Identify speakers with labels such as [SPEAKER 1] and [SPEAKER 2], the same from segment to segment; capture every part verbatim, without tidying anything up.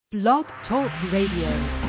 [SPEAKER 1] Blog Talk Radio.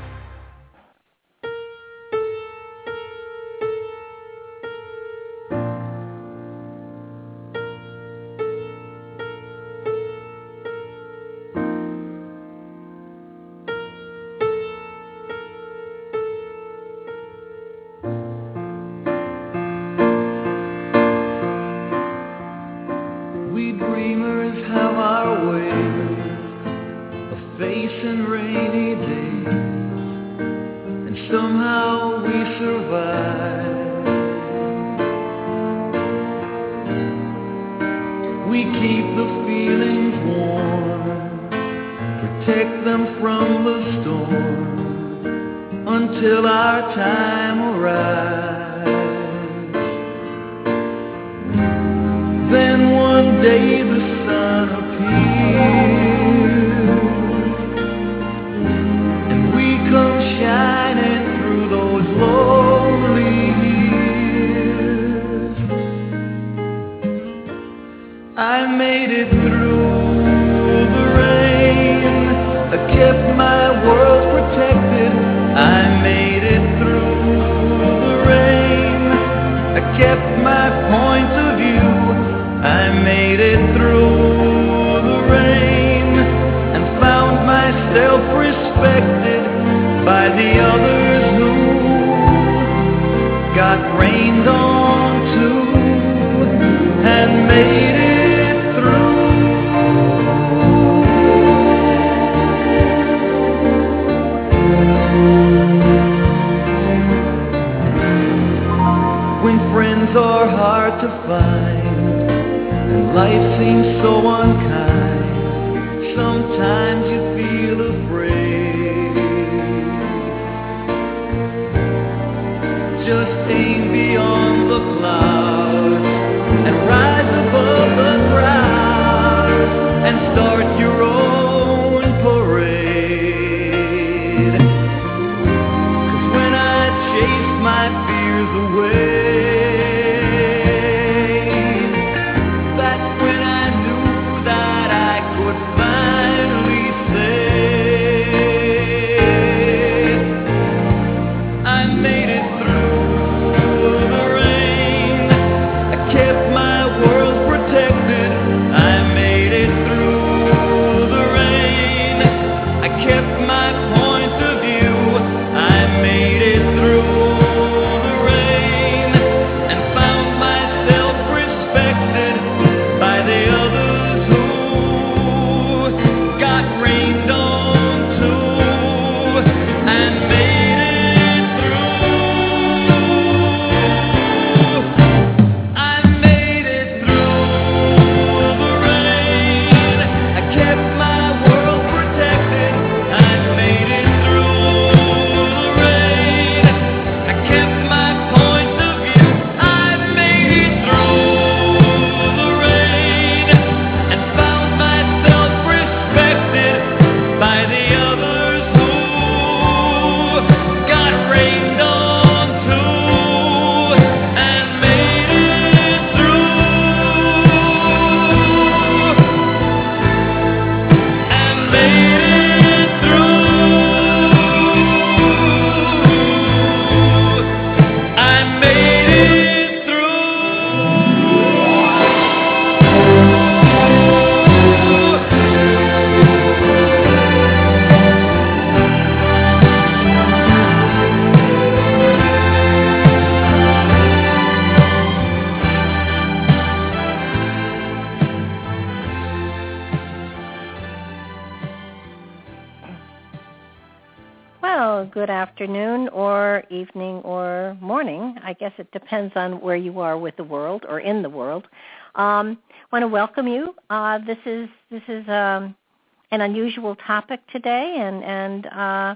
[SPEAKER 2] Afternoon or evening or morning. I guess it depends on where you are with the world or in the world. Um, want to welcome you. Uh, this is this is um, an unusual topic today, and and uh,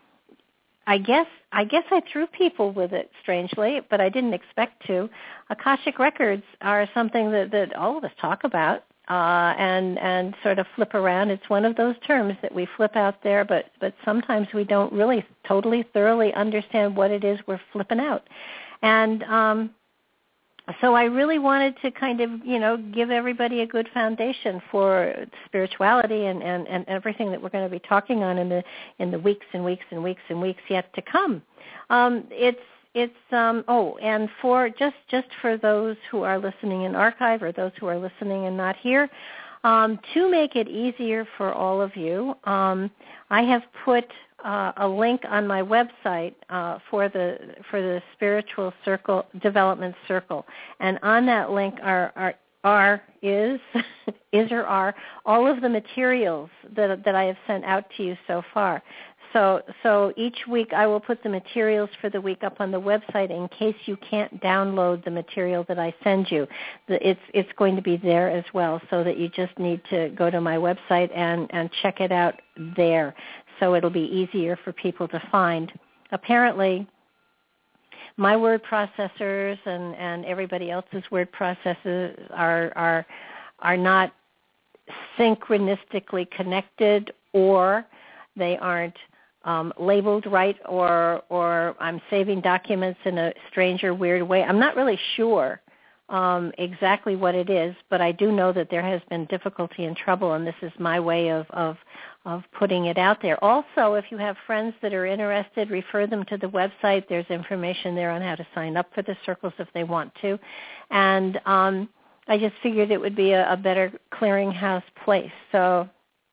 [SPEAKER 2] I guess I guess I threw people with it strangely, but I didn't expect to. Akashic records are something that, that all of us talk about. Uh, and and sort of flip around. It's one of those terms that we flip out there, but, but sometimes we don't really totally thoroughly understand what it is we're flipping out. And um, so I really wanted to kind of, you know, give everybody a good foundation for spirituality and, and, and everything that we're going to be talking on in the in the weeks and weeks and weeks and weeks yet to come. Um, it's it's um, oh, and for just just for those who are listening in archive or those who are listening and not here, um, to make it easier for all of you, um, I have put Uh, a link on my website uh, for the for the Spiritual Circle Development Circle, and on that link are are, are is is or are all of the materials that that I have sent out to you so far. So so each week I will put the materials for the week up on the website in case you can't download the material that I send you. The, it's it's going to be there as well, so that you just need to go to my website and, and check it out there. So it'll be easier for people to find. Apparently, my word processors and, and everybody else's word processors are are are not synchronistically connected, or they aren't um, labeled right, or or I'm saving documents in a strange or weird way. I'm not really sure um, exactly what it is, but I do know that there has been difficulty and trouble, and this is my way of, of of putting it out there. Also, if you have friends that are interested, refer them to the website. There's information there on how to sign up for the circles if they want to. And um, I just figured it would be a, a better clearinghouse place. So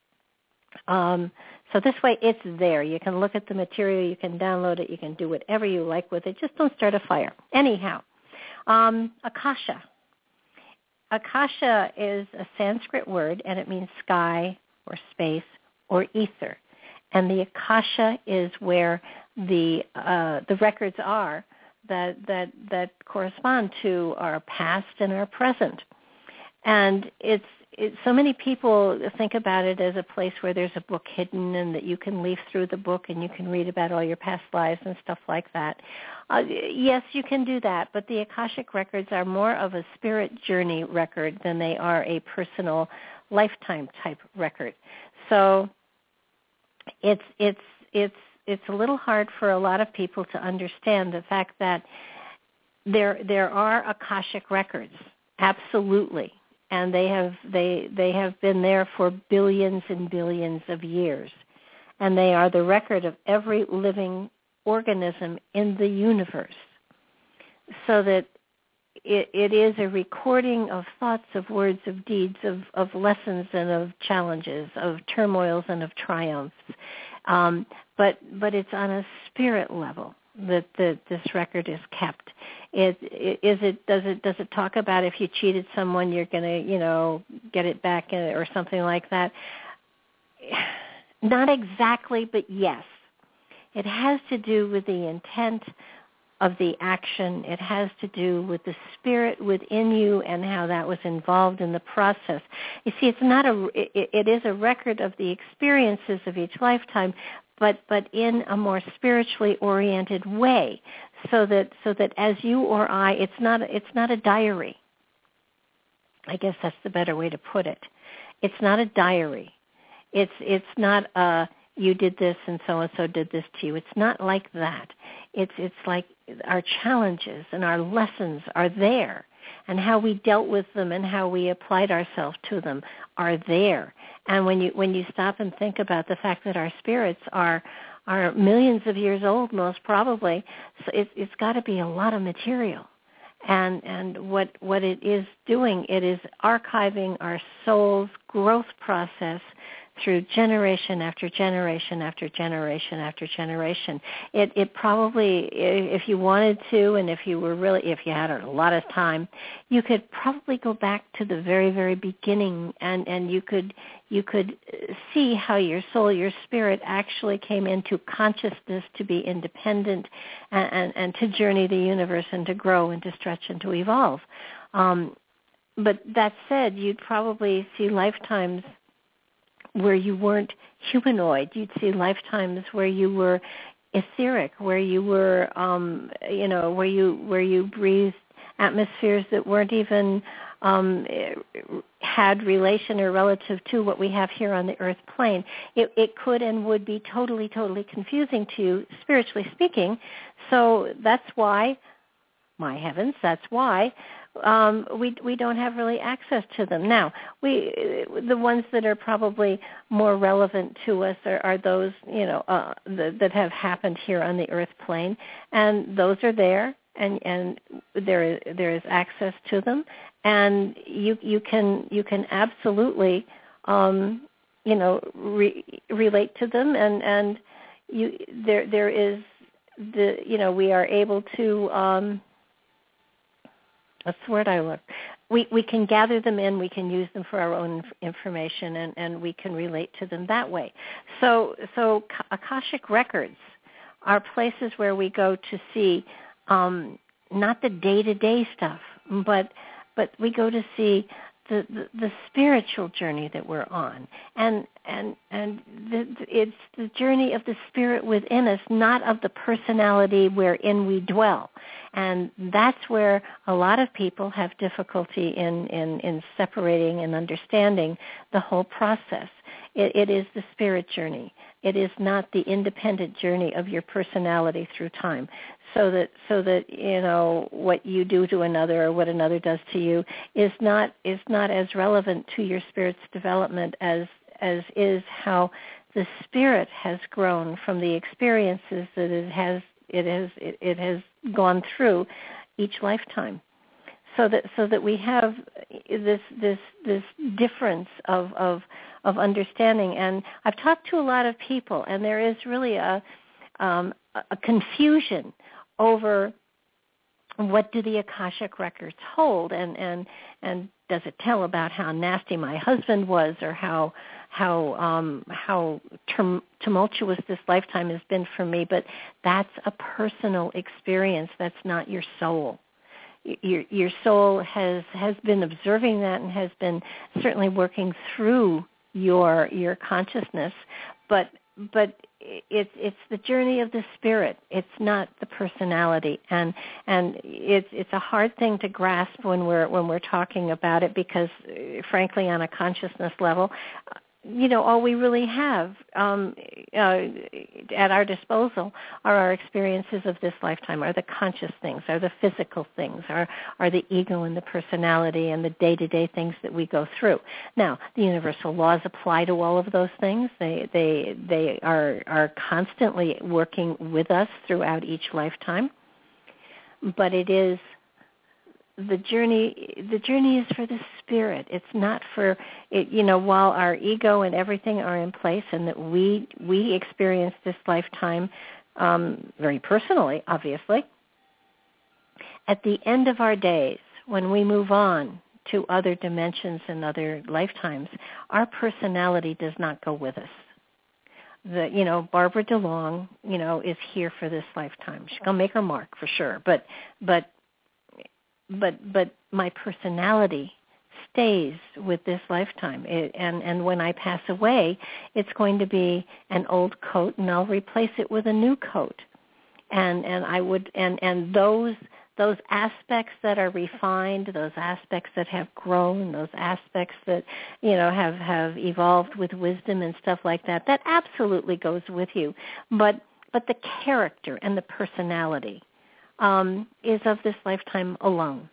[SPEAKER 2] um, so this way it's there. You can look at the material. You can download it. You can do whatever you like with it. Just don't start a fire. Anyhow, um, Akasha. Akasha is a Sanskrit word, and it means sky or space or ether, and the Akasha is where the uh, the records are that that that correspond to our past and our present. And it's it, so many people think about it as a place where there's a book hidden and that you can leaf through the book and you can read about all your past lives and stuff like that. Uh, yes, you can do that, but the Akashic records are more of a spirit journey record than they are a personal lifetime type record. So it's it's it's it's a little hard for a lot of people to understand the fact that there there are Akashic records, absolutely, and they have they they have been there for billions and billions of years, and they are the record of every living organism in the universe, so that It, it is a recording of thoughts, of words, of deeds, of, of lessons and of challenges, of turmoils and of triumphs. Um, but but it's on a spirit level that, that this record is kept. It, it, is it does it does it talk about if you cheated someone, you're going to you know get it back or something like that? Not exactly, but yes, it has to do with the intent of the action. It has to do with the spirit within you and how that was involved in the process. You see, it's not a, it, it is a record of the experiences of each lifetime, but, but in a more spiritually oriented way, so that, so that as you or I, it's not, it's not a diary. I guess that's the better way to put it. It's not a diary. It's, it's not a, you did this and so-and-so did this to you. It's not like that. It's it's like our challenges and our lessons are there, and how we dealt with them and how we applied ourselves to them are there. And when you when you stop and think about the fact that our spirits are are millions of years old, most probably, so it, it's got to be a lot of material. And and what what it is doing, it is archiving our soul's growth process through generation after generation after generation after generation. It, it probably, if you wanted to, and if you were really, if you had a lot of time, you could probably go back to the very, very beginning, and, and you could you could see how your soul, your spirit, actually came into consciousness to be independent and, and, and to journey the universe and to grow and to stretch and to evolve. Um, but that said, you'd probably see lifetimes where you weren't humanoid. You'd see lifetimes where you were etheric, where you were, um, you know, where you where you breathed atmospheres that weren't even um, had relation or relative to what we have here on the earth plane. It, it could and would be totally, totally confusing to you, spiritually speaking. So that's why, my heavens, that's why um, we we don't have really access to them. Now, we the ones that are probably more relevant to us are, are those, you know, uh, the, that have happened here on the earth plane, and those are there, and, and there is there is access to them, and you you can you can absolutely um, you know re, relate to them, and and you there there is the you know we are able to. Um, That's the word I look. We we can gather them in. We can use them for our own information, and, and we can relate to them that way. So so Akashic records are places where we go to see um, not the day-to-day stuff, but but we go to see the, the, the spiritual journey that we're on, and and and the, it's the journey of the spirit within us, not of the personality wherein we dwell. And that's where a lot of people have difficulty in, in, in separating and understanding the whole process. It, it is the spirit journey. It is not the independent journey of your personality through time. So that so that you know what you do to another or what another does to you is not is not as relevant to your spirit's development as as is how the spirit has grown from the experiences that it has it has it, it has gone through each lifetime. So that so that we have this this this difference of of of understanding. And I've talked to a lot of people, and there is really a um, a confusion over what do the Akashic records hold, and, and and does it tell about how nasty my husband was, or how how um, how tum- tumultuous this lifetime has been for me? But that's a personal experience. That's not your soul. Your your soul has has been observing that and has been certainly working through your your consciousness, but but it's it's the journey of the spirit. It's not the personality, and and it's it's a hard thing to grasp when we're when we're talking about it, because frankly, on a consciousness level, you know, all we really have um, uh, at our disposal are our experiences of this lifetime, are the conscious things, are the physical things, are, are the ego and the personality and the day-to-day things that we go through. Now, the universal laws apply to all of those things. They they they are are constantly working with us throughout each lifetime, but it is the journey the journey is for the spirit. It's not for it, you know, while our ego and everything are in place, and that we we experience this lifetime um, very personally, obviously. At the end of our days, when we move on to other dimensions and other lifetimes, our personality does not go with us. The, you know, Barbara DeLong, you know, is here for this lifetime. She's gonna make her mark for sure, but but But but my personality stays with this lifetime, it, and and when I pass away, it's going to be an old coat, and I'll replace it with a new coat, and and I would and and those those aspects that are refined, those aspects that have grown, those aspects that you know have have evolved with wisdom and stuff like that, that absolutely goes with you, but but the character and the personality Um, is of this lifetime alone.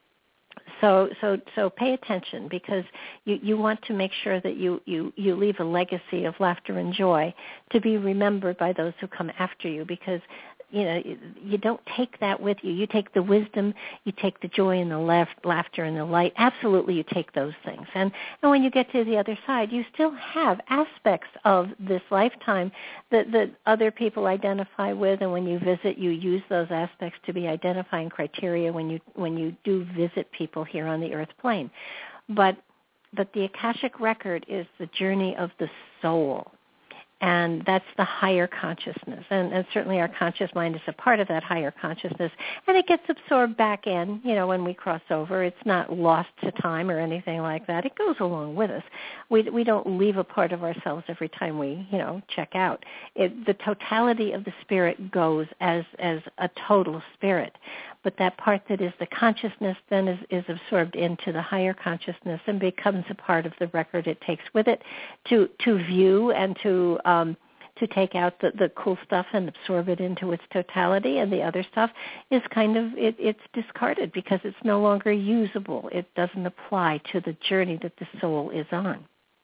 [SPEAKER 2] So so so pay attention, because you, you want to make sure that you, you, you leave a legacy of laughter and joy to be remembered by those who come after you, because you know you don't take that with you. You take the wisdom, you take the joy and the laugh, laughter and the light. Absolutely, you take those things. And, and when you get to the other side, you still have aspects of this lifetime that, that other people identify with. And when you visit, you use those aspects to be identifying criteria when you when you do visit people here on the earth plane. But but the Akashic record is the journey of the soul. And that's the higher consciousness. And, and certainly our conscious mind is a part of that higher consciousness. And it gets absorbed back in, you know, when we cross over. It's not lost to time or anything like that. It goes along with us. We we don't leave a part of ourselves every time we, you know, check out. It, the totality of the spirit goes as, as a total spirit. But that part that is the consciousness then is, is absorbed into the higher consciousness and becomes a part of the record it takes with it to, to view and to um, to take out the, the cool stuff and absorb it into its totality, and the other stuff is kind of, it, it's discarded because it's no longer usable. It doesn't apply to the journey that the soul is on.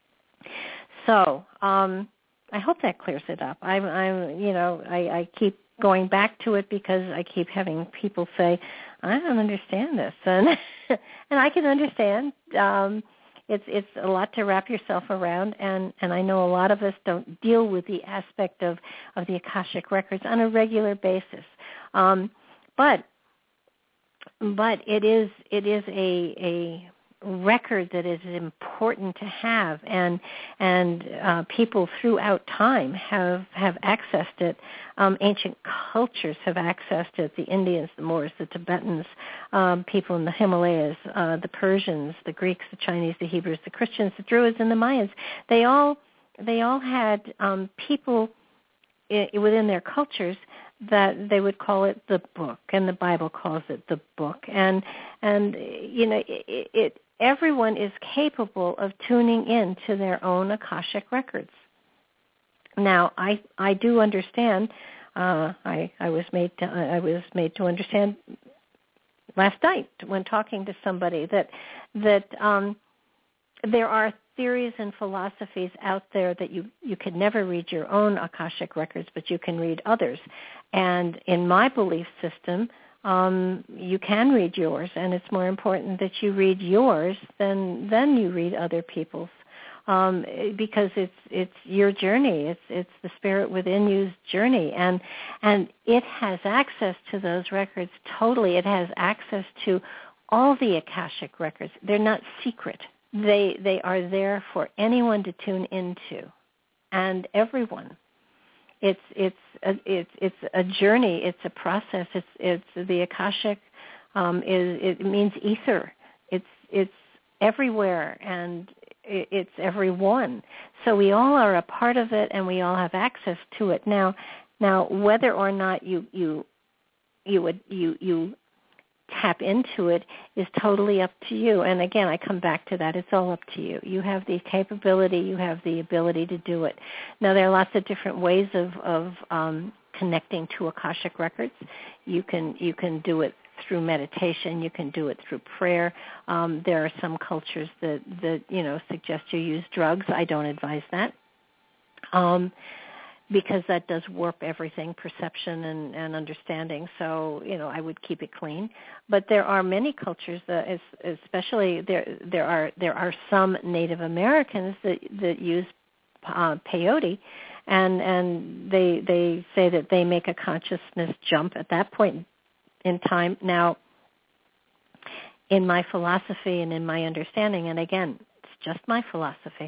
[SPEAKER 2] So um, I hope that clears it up. I'm, I'm you know, I, I keep going back to it because I keep having people say, I don't understand this, and and I can understand. Um, It's it's a lot to wrap yourself around, and, and I know a lot of us don't deal with the aspect of, of the Akashic records on a regular basis. Um, but but it is it is a a record that is important to have, and and uh, people throughout time have have accessed it. Um, ancient cultures have accessed it. The Indians, the Moors, the Tibetans, um, people in the Himalayas, uh, the Persians, the Greeks, the Chinese, the Hebrews, the Christians, the Druids, and the Mayans. They all they all had um, people I- within their cultures that they would call it the book, and the Bible calls it the book. And and you know it, it everyone is capable of tuning in to their own Akashic records. Now, I I do understand. Uh, I I was made to I was made to understand last night when talking to somebody that that um, there are theories and philosophies out there that you you can never read your own Akashic records, but you can read others. And in my belief system, um, you can read yours, and it's more important that you read yours than than you read other people's. Um, because it's it's your journey, it's it's the spirit within you's journey, and and it has access to those records totally. It has access to all the Akashic records. They're not secret. They they are there for anyone to tune into, and everyone. It's it's a, it's it's a journey. It's a process. It's it's the Akashic um, is it means ether. It's it's everywhere, and it's everyone. So we all are a part of it, and we all have access to it. Now, now whether or not you you you would you you tap into it is totally up to you. And again, I come back to that. It's all up to you. You have the capability. You have the ability to do it. Now, there are lots of different ways of of um, connecting to Akashic records. You can you can do it through meditation. You can do it through prayer. Um, there are some cultures that, that, you know, suggest you use drugs. I don't advise that um, because that does warp everything, perception and, and understanding. So, you know, I would keep it clean. But there are many cultures that, especially there, there are there are some Native Americans that that use uh, peyote, and and they they say that they make a consciousness jump at that point in time. Now, in my philosophy and in my understanding, and again, it's just my philosophy,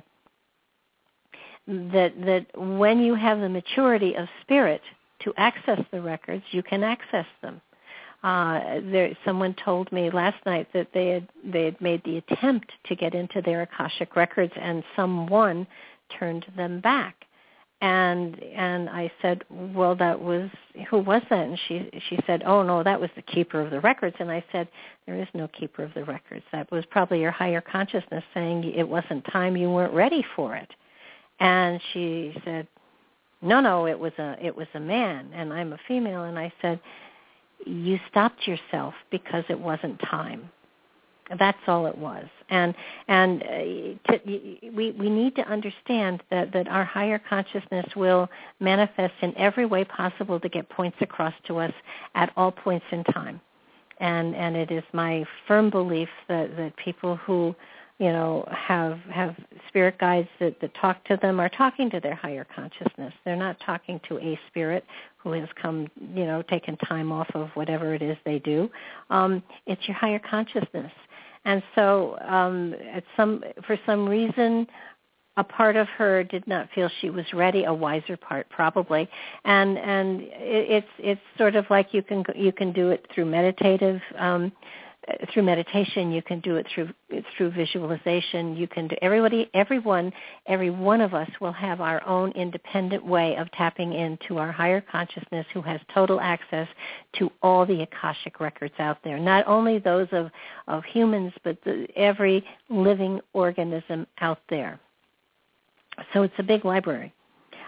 [SPEAKER 2] that that when you have the maturity of spirit to access the records, you can access them. Uh, there, someone told me last night that they had they had made the attempt to get into their Akashic records, and someone turned them back. And and I said, well, that was, who was that? And she she said, oh, no, that was the keeper of the records. And I said, there is no keeper of the records. That was probably your higher consciousness saying it wasn't time, you weren't ready for it. And she said, no, no, it was a it was a man, and I'm a female. And I said, you stopped yourself because it wasn't time. That's all it was. And and uh, to, we we need to understand that, that our higher consciousness will manifest in every way possible to get points across to us at all points in time. And and it is my firm belief that, that people who, you know, have have spirit guides that, that talk to them are talking to their higher consciousness. They're not talking to a spirit who has come, you know, taken time off of whatever it is they do. Um, it's your higher consciousness. And so um, at some, for some reason, a part of her did not feel she was ready, a wiser part probably. And and it, it's it's sort of like you can you can do it through meditative um, through meditation. You can do it through through visualization. You can do everybody everyone every one of us will have our own independent way of tapping into our higher consciousness, who has total access to all the Akashic records out there. Not only those of of humans, but the, every living organism out there. So it's a big library.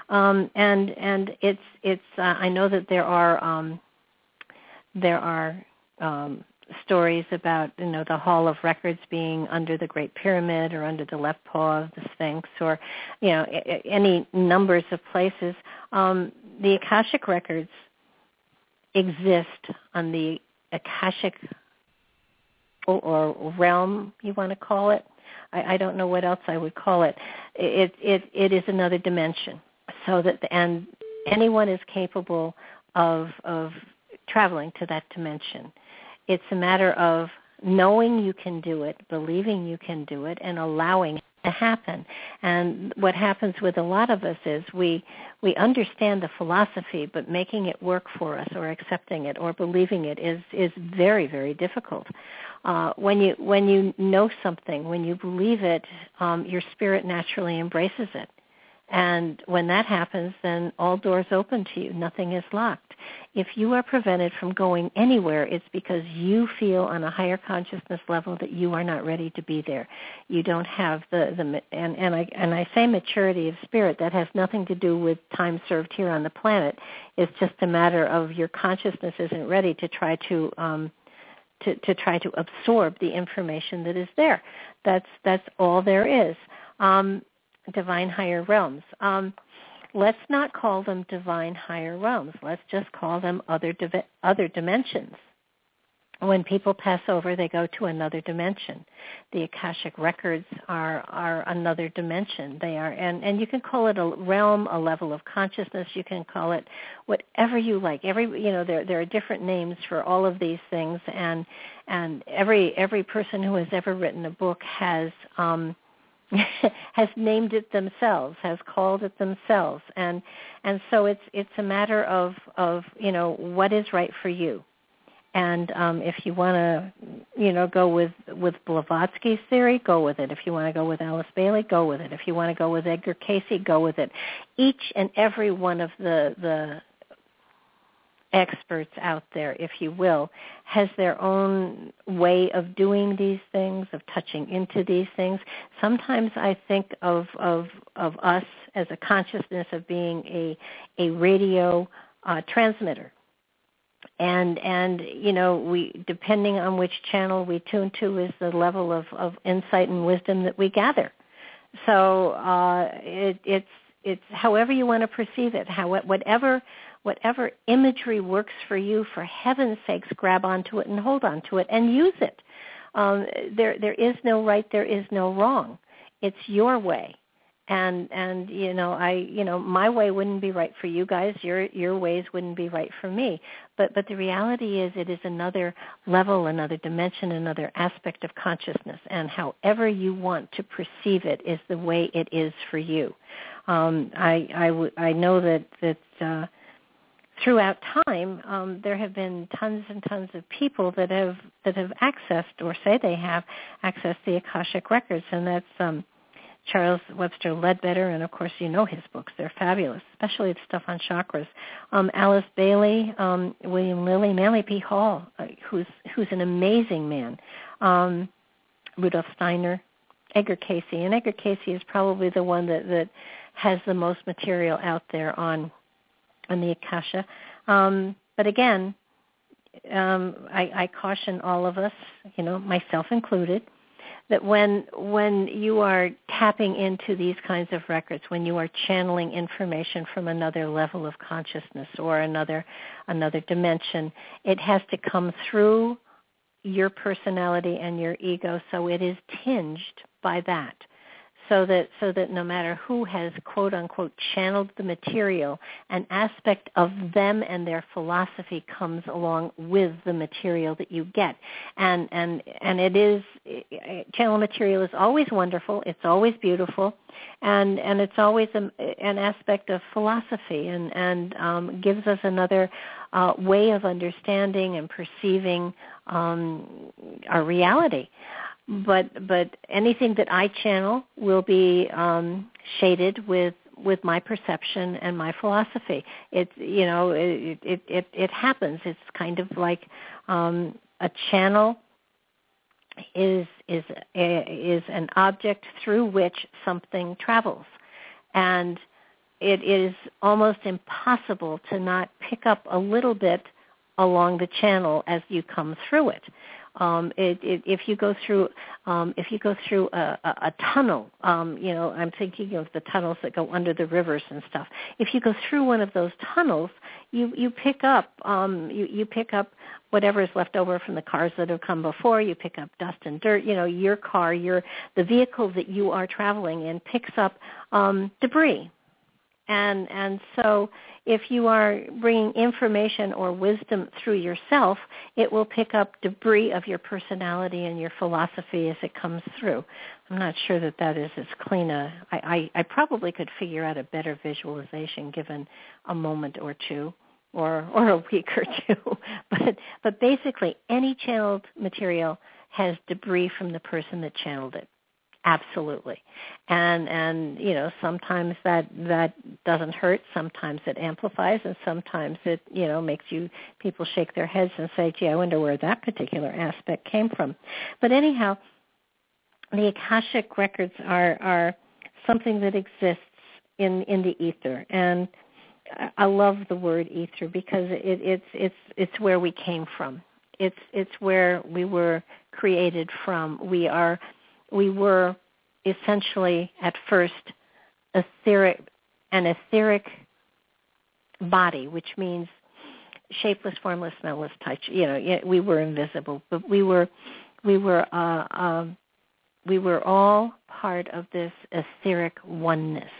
[SPEAKER 2] Um, and and it's it's uh, I know that there are um, there are um, stories about, you know, the Hall of Records being under the Great Pyramid or under the left paw of the Sphinx, or, you know, any numbers of places. Um, the Akashic Records exist on the Akashic or realm, you want to call it. I, I don't know what else I would call it. It it it is another dimension. So that the, and anyone is capable of of traveling to that dimension. It's a matter of knowing you can do it, believing you can do it, and allowing it to happen. And what happens with a lot of us is we we understand the philosophy, but making it work for us, or accepting it, or believing it is is very, very difficult. Uh, when you when you know something, when you believe it, um, your spirit naturally embraces it. And when that happens, then all doors open to you. Nothing is locked. If you are prevented from going anywhere, it's because you feel on a higher consciousness level that you are not ready to be there. You don't have the, the and, and I and I say maturity of spirit. That has nothing to do with time served here on the planet. It's just a matter of your consciousness isn't ready to try to um, to, to try to absorb the information that is there. That's that's all there is. Um, divine higher realms. Um, let's not call them divine higher realms. Let's just call them other divi- other dimensions. When people pass over, they go to another dimension. The Akashic Records are are another dimension. They are, and, and you can call it a realm, a level of consciousness. You can call it whatever you like. Every you know there there are different names for all of these things, and and every every person who has ever written a book has um, has named it themselves, has called it themselves, and and so it's it's a matter of of you know what is right for you. And um, if you want to, you know, go with, with Blavatsky's theory, go with it. If you want to go with Alice Bailey, go with it. If you want to go with Edgar Cayce, go with it. Each and every one of the the experts out there, if you will, has their own way of doing these things, of touching into these things. Sometimes I think of of, of us as a consciousness of being a a radio uh, transmitter. And, and you know, we depending on which channel we tune to is the level of, of insight and wisdom that we gather. So uh, it, it's it's however you want to perceive it, how, whatever whatever imagery works for you, for heaven's sakes, grab onto it and hold onto it and use it. Um, there there is no right, there is no wrong. It's your way. And and you know I you know my way wouldn't be right for you guys. Your your ways wouldn't be right for me. But but the reality is it is another level, another dimension, another aspect of consciousness. And however you want to perceive it is the way it is for you. Um, I I, w- I know that that uh, throughout time um, there have been tons and tons of people that have that have accessed or say they have accessed the Akashic Records, and that's um, Charles Webster Ledbetter, and of course you know his books. They're fabulous, especially the stuff on chakras. Um, Alice Bailey, um, William Lilly, Manly P. Hall, uh, who's who's an amazing man, um, Rudolf Steiner, Edgar Cayce. And Edgar Cayce is probably the one that, that has the most material out there on, on the Akasha. Um, but again, um, I, I caution all of us, you know, myself included, that when when you are tapping into these kinds of records, when you are channeling information from another level of consciousness or another another dimension, it has to come through your personality and your ego, so it is tinged by that. So that so that no matter who has quote unquote channeled the material, an aspect of them and their philosophy comes along with the material that you get. And and and it is channel material is always wonderful. It's always beautiful, and and it's always a, an aspect of philosophy, and and um, gives us another uh, way of understanding and perceiving um, our reality. But but anything that I channel will be um, shaded with, with my perception and my philosophy. It's you know it it, it, it happens. It's kind of like um, a channel is is a, is an object through which something travels, and it is almost impossible to not pick up a little bit along the channel as you come through it. Um, it, it if you go through um, if you go through a, a, a tunnel, um, you know, I'm thinking of the tunnels that go under the rivers and stuff. If you go through one of those tunnels, you you pick up um, you you pick up whatever is left over from the cars that have come before. You pick up dust and dirt. You know, your car, your the vehicle that you are traveling in picks up um, debris. And and so if you are bringing information or wisdom through yourself, it will pick up debris of your personality and your philosophy as it comes through. I'm not sure that that is as clean a, I, I, I probably could figure out a better visualization given a moment or two or, or a week or two. But, but basically any channeled material has debris from the person that channeled it. Absolutely. And, and you know, sometimes that, that doesn't hurt. Sometimes it amplifies, and sometimes it, you know, makes you people shake their heads and say, gee, I wonder where that particular aspect came from. But anyhow, the Akashic records are, are something that exists in, in the ether. And I love the word ether because it, it's, it's, it's where we came from. It's, it's where we were created from. We are We were essentially at first etheric, an etheric body, which means shapeless, formless, smellless, touch. You know, we were invisible, but we were, we were, uh, uh, we were all part of this etheric oneness.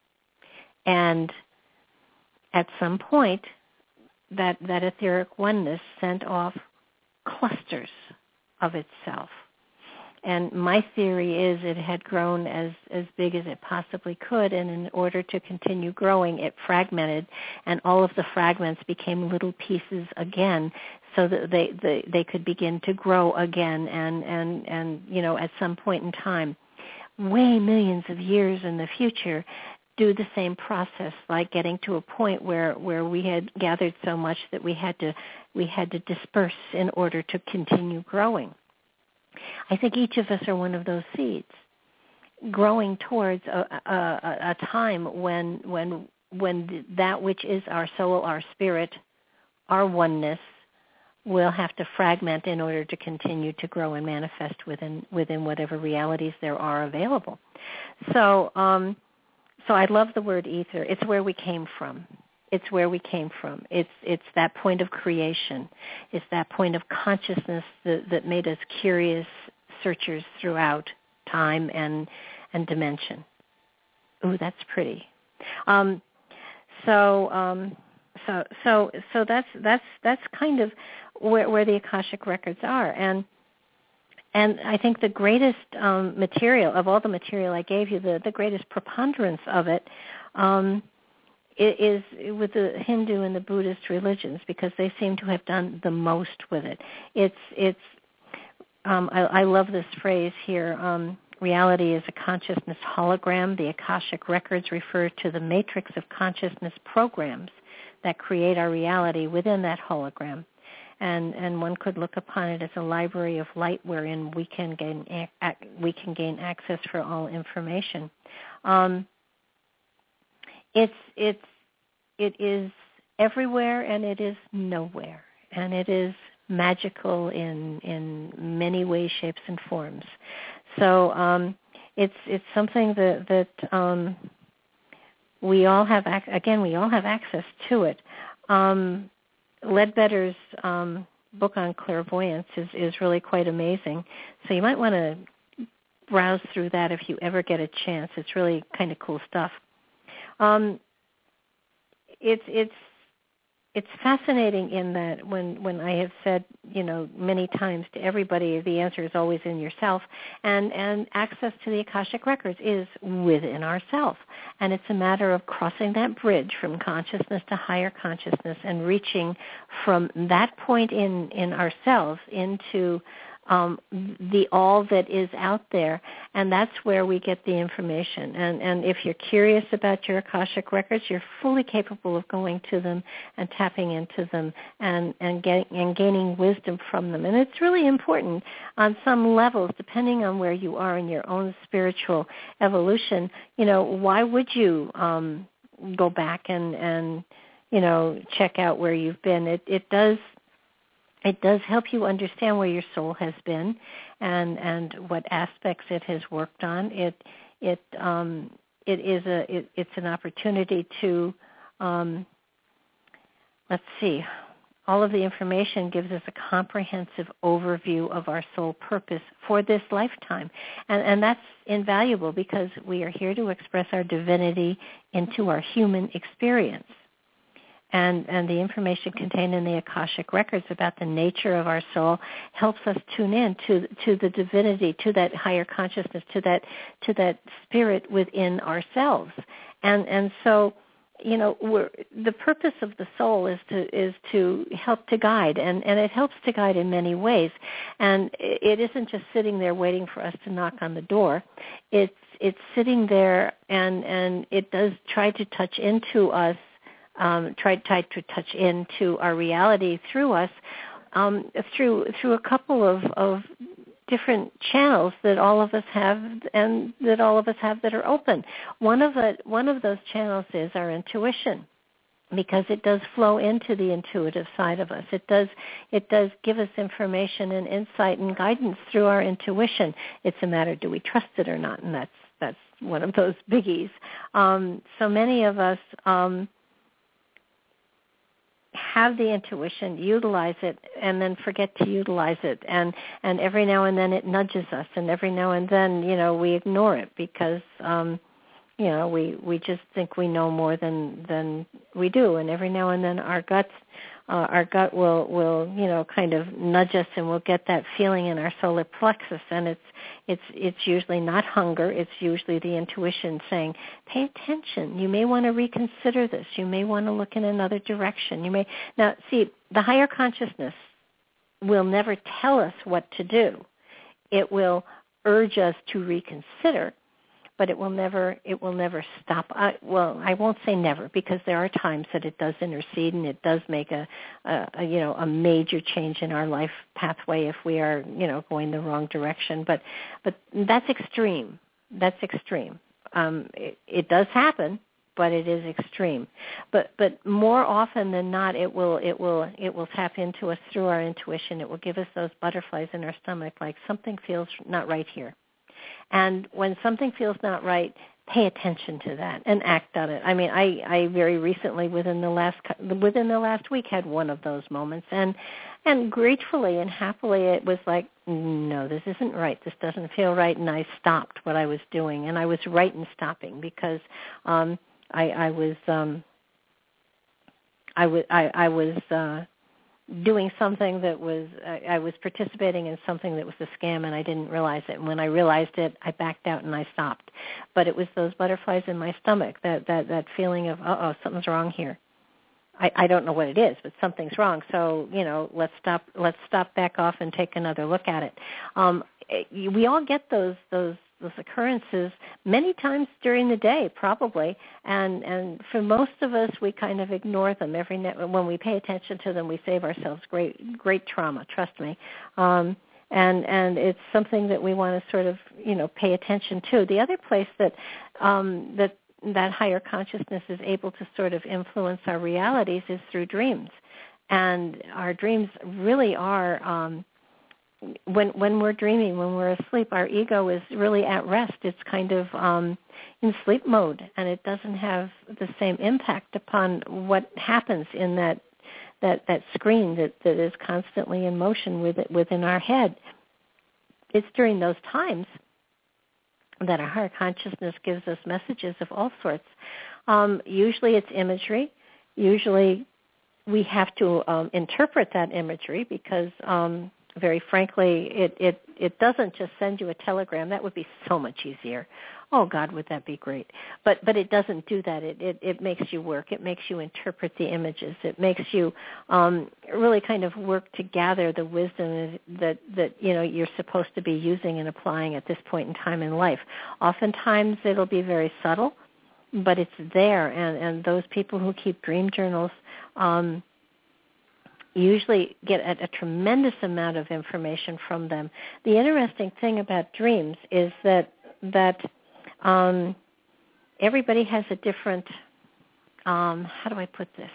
[SPEAKER 2] And at some point, that that etheric oneness sent off clusters of itself. And my theory is it had grown as, as big as it possibly could, and in order to continue growing, it fragmented, and all of the fragments became little pieces again so that they, they, they could begin to grow again and, and, and, you know, at some point in time, way millions of years in the future, do the same process, like getting to a point where, where we had gathered so much that we had to we had to disperse in order to continue growing. I think each of us are one of those seeds growing towards a, a, a time when when when that which is our soul, our spirit, our oneness will have to fragment in order to continue to grow and manifest within within whatever realities there are available. So um, so I love the word ether. It's where we came from. It's where we came from. It's it's that point of creation. It's that point of consciousness that, that made us curious searchers throughout time and and dimension. Ooh, that's pretty. Um, so um, so so so that's that's that's kind of where, where the Akashic records are. And and I think the greatest um, material of all the material I gave you, the the greatest preponderance of it. Um, It is with the Hindu and the Buddhist religions because they seem to have done the most with it. It's it's. Um, I, I love this phrase here. Um, reality is a consciousness hologram. The Akashic records refer to the matrix of consciousness programs that create our reality within that hologram, and and one could look upon it as a library of light wherein we can gain ac- we can gain access for all information. Um, It's it's it is everywhere and it is nowhere, and it is magical in in many ways, shapes, and forms. So um, it's it's something that that um, we all have ac- again we all have access to it. Um, Ledbetter's um, book on clairvoyance is is really quite amazing. So you might want to browse through that if you ever get a chance. It's really kind of cool stuff. Um, it's it's it's fascinating in that when, when I have said, you know, many times to everybody, the answer is always in yourself, and, and access to the Akashic records is within ourself. And it's a matter of crossing that bridge from consciousness to higher consciousness and reaching from that point in, in ourselves into Um, the all that is out there, and that's where we get the information. And, and if you're curious about your Akashic records, you're fully capable of going to them and tapping into them and and, get, and gaining wisdom from them. And it's really important on some levels, depending on where you are in your own spiritual evolution. You know, why would you um, go back and, and you know, check out where you've been. It, it does it does help you understand where your soul has been and, and what aspects it has worked on. It it um, it is a it, it's an opportunity to um, let's see. All of the information gives us a comprehensive overview of our soul purpose for this lifetime. And, and that's invaluable because we are here to express our divinity into our human experience. And, and the information contained in the Akashic records about the nature of our soul helps us tune in to, to the divinity, to that higher consciousness, to that, to that spirit within ourselves. And, and so... You know, we're, the purpose of the soul is to is to help to guide, and, and it helps to guide in many ways. And it isn't just sitting there waiting for us to knock on the door. It's it's sitting there, and, and it does try to touch into us, um, try, try to touch into our reality through us, um, through through a couple of, of different channels that all of us have and that all of us have that are open. One of it, one of those channels is our intuition, because it does flow into the intuitive side of us. It does it does give us information and insight and guidance through our intuition. It's a matter, do we trust it or not? And that's that's one of those biggies. Um, so many of us um, have the intuition, utilize it, and then forget to utilize it. And, and every now and then it nudges us, and every now and then, you know, we ignore it because, um, you know, we, we just think we know more than, than we do. And every now and then our guts, uh, our gut will, will, you know, kind of nudge us, and we'll get that feeling in our solar plexus. And it's, it's, it's usually not hunger. It's usually the intuition saying, pay attention. You may want to reconsider this. You may want to look in another direction. You may, now see, the higher consciousness will never tell us what to do. It will urge us to reconsider, but it will never it will never stop. I, well, I won't say never, because there are times that it does intercede and it does make a, a, a you know a major change in our life pathway if we are you know going the wrong direction. But but that's extreme. That's extreme. Um, it, it does happen, but it is extreme. But but more often than not, it will it will it will tap into us through our intuition. It will give us those butterflies in our stomach, like something feels not right here. And when something feels not right, pay attention to that and act on it. I mean, I, I very recently, within the last within the last week, had one of those moments, and and gratefully and happily, it was like, no, this isn't right. This doesn't feel right, and I stopped what I was doing, and I was right in stopping because um, I, I was um, I was I, I was. Uh, doing something that was, uh, I was participating in something that was a scam, and I didn't realize it. And when I realized it, I backed out and I stopped. But it was those butterflies in my stomach, that, that, that feeling of, uh-oh, something's wrong here. I, I don't know what it is, but something's wrong. So, you know, let's stop, let's stop, back off, and take another look at it. Um, it we all get those, those, those occurrences many times during the day, probably, and and for most of us, we kind of ignore them. Every when we pay attention to them, we save ourselves great great trauma. Trust me, um, and and it's something that we want to sort of you know pay attention to. The other place that um, that that higher consciousness is able to sort of influence our realities is through dreams, and our dreams really are. Um, When when we're dreaming, when we're asleep, our ego is really at rest. It's kind of um, in sleep mode, and it doesn't have the same impact upon what happens in that that, that screen that, that is constantly in motion with it, within our head. It's during those times that our higher consciousness gives us messages of all sorts. Um, usually it's imagery. Usually we have to um, interpret that imagery because um, very frankly, it, it, it doesn't just send you a telegram. That would be so much easier. Oh, God, would that be great. But but it doesn't do that. It, it, it makes you work. It makes you interpret the images. It makes you um, really kind of work to gather the wisdom that, that, you know, you're supposed to be using and applying at this point in time in life. Oftentimes it'll be very subtle, but it's there. And, and those people who keep dream journals um usually get a, a tremendous amount of information from them. The interesting thing about dreams is that that um, everybody has a different um, how do I put this?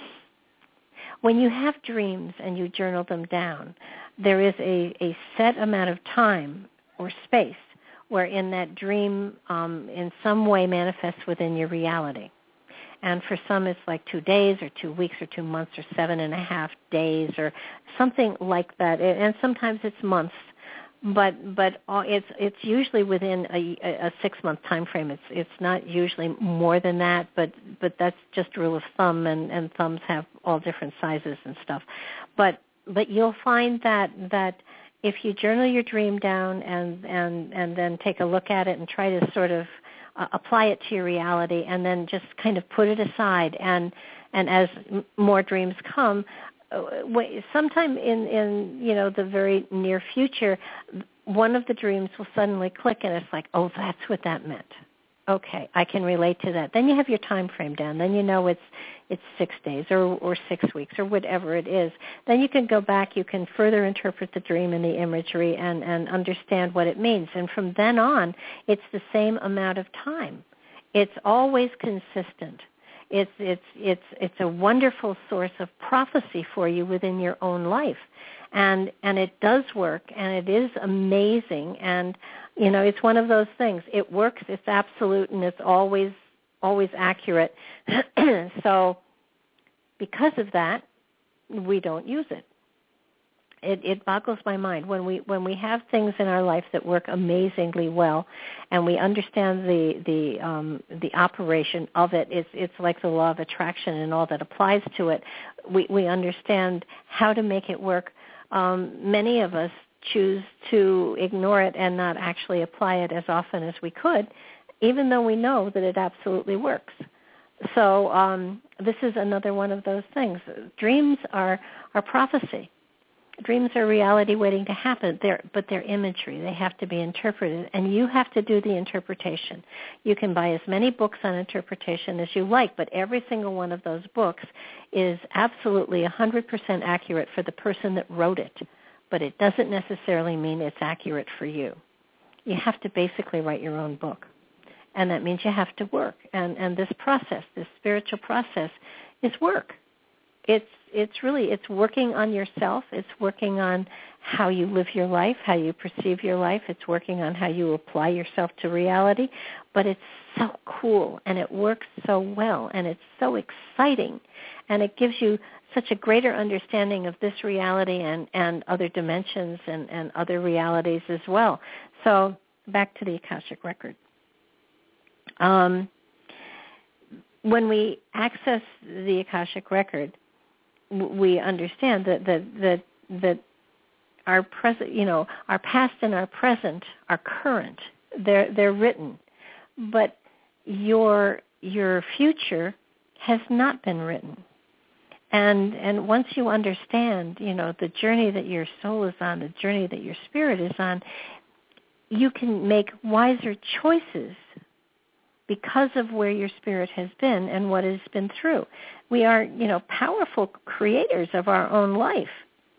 [SPEAKER 2] When you have dreams and you journal them down, there is a, a set amount of time or space wherein that dream um, in some way manifests within your reality. And for some it's like two days or two weeks or two months or seven and a half days or something like that. And sometimes it's months. But but it's it's usually within a, a six month time frame. It's it's not usually more than that, but but that's just rule of thumb, and, and thumbs have all different sizes and stuff. But but you'll find that that if you journal your dream down and and and then take a look at it and try to sort of uh, apply it to your reality, and then just kind of put it aside, and and as m- more dreams come. Sometime in, in, you know, the very near future, one of the dreams will suddenly click, and it's like, oh, that's what that meant. Okay, I can relate to that. Then you have your time frame down. Then you know it's it's six days or, or six weeks or whatever it is. Then you can go back. You can further interpret the dream and the imagery and, and understand what it means. And from then on, it's the same amount of time. It's always consistent. It's it's it's it's a wonderful source of prophecy for you within your own life, and and it does work, and it is amazing, and you know it's one of those things. It works, it's absolute, and it's always always accurate. So, because of that, we don't use it. It, it boggles my mind when we when we have things in our life that work amazingly well, and we understand the the um, the operation of it. It's it's like the law of attraction and all that applies to it. We we understand how to make it work. Um, many of us choose to ignore it and not actually apply it as often as we could, even though we know that it absolutely works. So um, this is another one of those things. Dreams are are prophecy. Dreams are reality waiting to happen, they're, but they're imagery. They have to be interpreted, and you have to do the interpretation. You can buy as many books on interpretation as you like, but every single one of those books is absolutely one hundred percent accurate for the person that wrote it, but it doesn't necessarily mean it's accurate for you. You have to basically write your own book, and that means you have to work. And, and this process, this spiritual process, is work. It's it's really, it's working on yourself. It's working on how you live your life, how you perceive your life. It's working on how you apply yourself to reality. But it's so cool, and it works so well, and it's so exciting. And it gives you such a greater understanding of this reality and, and other dimensions and, and other realities as well. So back to the Akashic Record. Um, when we access the Akashic Record, we understand that that that that our present, you know, our past and our present are current. They're they're written, but your your future has not been written. And and once you understand, you know, the journey that your soul is on, the journey that your spirit is on, you can make wiser choices because of where your spirit has been and what has been through. We are, you know, powerful creators of our own life,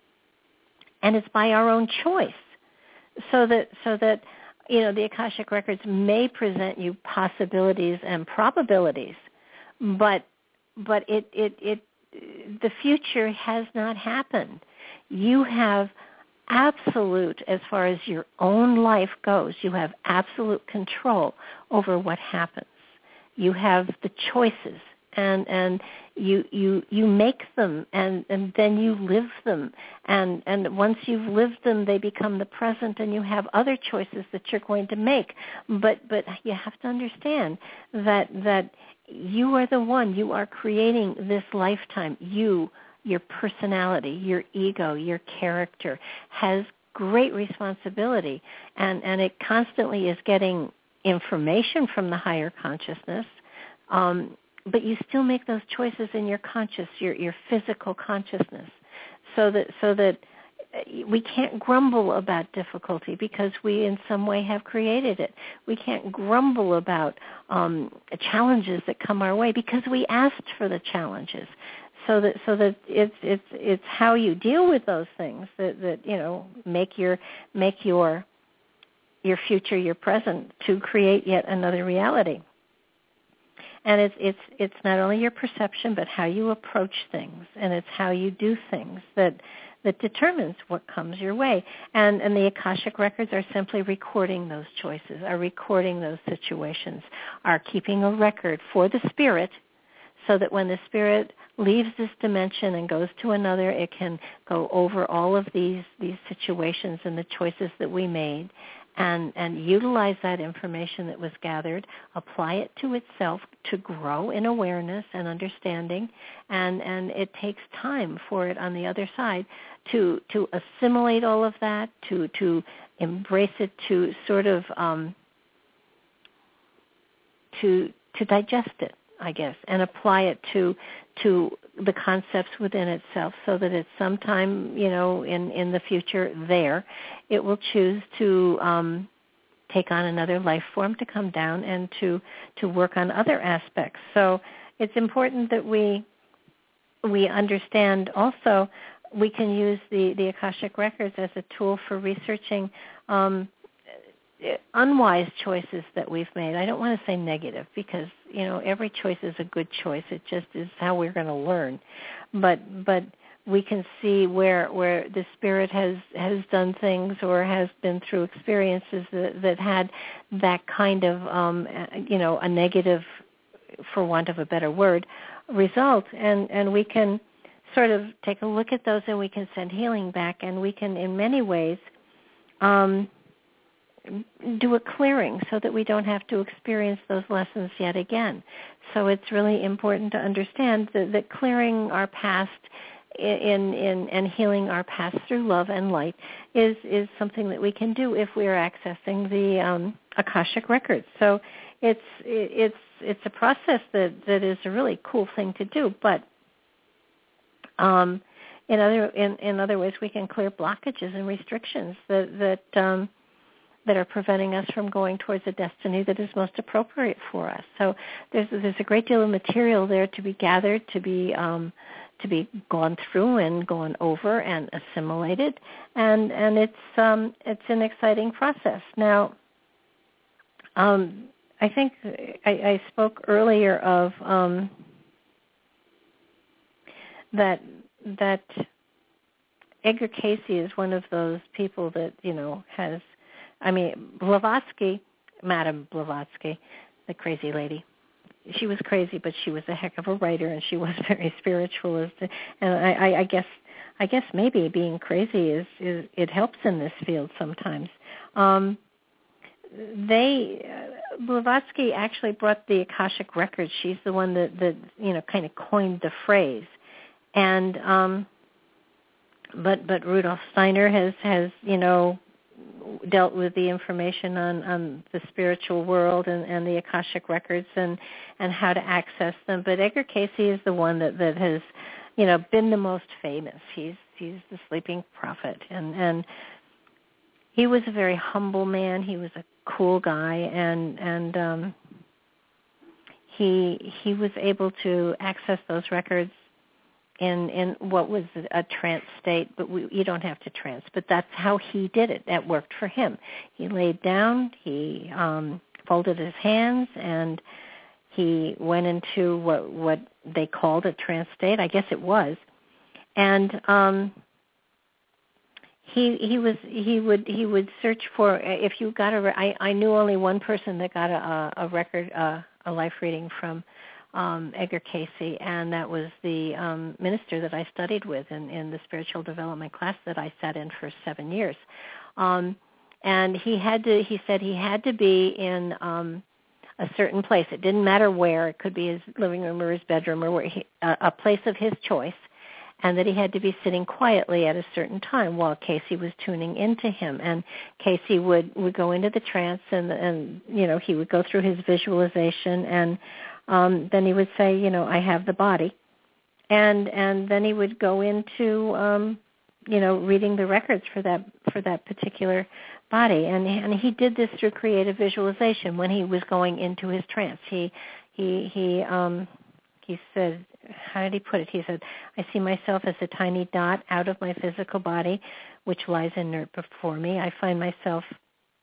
[SPEAKER 2] and it's by our own choice. So that, so that, you know, the Akashic Records may present you possibilities and probabilities, but, but it, it, it, the future has not happened. You have absolute, as far as your own life goes, you have absolute control over what happens. You have the choices, and and you you you make them, and, and then you live them. And and once you've lived them, they become the present, and you have other choices that you're going to make. But but you have to understand that that you are the one. You are creating this lifetime. You, your personality, your ego, your character has great responsibility, and, and it constantly is getting information from the higher consciousness, um, but you still make those choices in your conscious, your, your physical consciousness, so that so that we can't grumble about difficulty because we in some way have created it. We can't grumble about um, challenges that come our way because we asked for the challenges. So that so that it's it's it's how you deal with those things that, that you know make your make your your future your present to create yet another reality. And it's it's it's not only your perception, but how you approach things, and it's how you do things that that determines what comes your way. And and the Akashic records are simply recording those choices, are recording those situations, are keeping a record for the spirit, so that when the spirit leaves this dimension and goes to another, it can go over all of these these situations and the choices that we made, and, and utilize that information that was gathered, apply it to itself to grow in awareness and understanding, and, and it takes time for it on the other side to to assimilate all of that, to, to embrace it, to sort of um, to to digest it, I guess, and apply it to to the concepts within itself, so that it's sometime, you know, in, in the future there, it will choose to um, take on another life form to come down and to, to work on other aspects. So it's important that we we understand also we can use the, the Akashic records as a tool for researching um, unwise choices that we've made. I don't want to say negative, because, you know, every choice is a good choice. It just is how we're going to learn. But but we can see where where the spirit has, has done things or has been through experiences that, that had that kind of, um, you know, a negative, for want of a better word, result. And, and we can sort of take a look at those, and we can send healing back, and we can, in many ways, um, do a clearing so that we don't have to experience those lessons yet again. So it's really important to understand that, that clearing our past in, in and healing our past through love and light is, is something that we can do if we are accessing the um, Akashic records. So it's it's it's a process that, that is a really cool thing to do. But um, in other in, in other ways, we can clear blockages and restrictions that that um, that are preventing us from going towards a destiny that is most appropriate for us. So there's there's a great deal of material there to be gathered, to be um, to be gone through and gone over and assimilated, and and it's um, it's an exciting process. Now, um, I think I, I spoke earlier of um, that that Edgar Cayce is one of those people that, you know, has. I mean, Blavatsky, Madame Blavatsky, the crazy lady, she was crazy, but she was a heck of a writer, and she was very spiritual. As to, and I, I, I guess, I guess maybe being crazy is, is it helps in this field sometimes. Um, they, uh, Blavatsky actually brought the Akashic records. She's the one that, that you know, kind of coined the phrase, and um, but but Rudolf Steiner has has you know. dealt with the information on, on the spiritual world and, and the Akashic records and, and how to access them. But Edgar Cayce is the one that, that has, you know, been the most famous. He's he's the sleeping prophet, and, and he was a very humble man. He was a cool guy, and and um, he he was able to access those records in in what was a trance state, but we, you don't have to trance. But that's how he did it. That worked for him. He laid down, he um, folded his hands, and he went into what what they called a trance state. I guess it was, and um, he he was he would he would search for if you got a. I, I knew only one person that got a, a record uh, a life reading from. Um, Edgar Cayce, and that was the um, minister that I studied with in, in the spiritual development class that I sat in for seven years. Um, and he had to, he said he had to be in um, a certain place. It didn't matter where. It could be his living room or his bedroom or where he, uh, a place of his choice, and that he had to be sitting quietly at a certain time while Cayce was tuning into him. And Cayce would, would go into the trance, and, and, you know, he would go through his visualization, and Um, then he would say, you know, I have the body. And and then he would go into, um, you know, reading the records for that for that particular body. And and he did this through creative visualization when he was going into his trance. He he he um, he said, how did he put it? He said, I see myself as a tiny dot out of my physical body, which lies inert before me. I find myself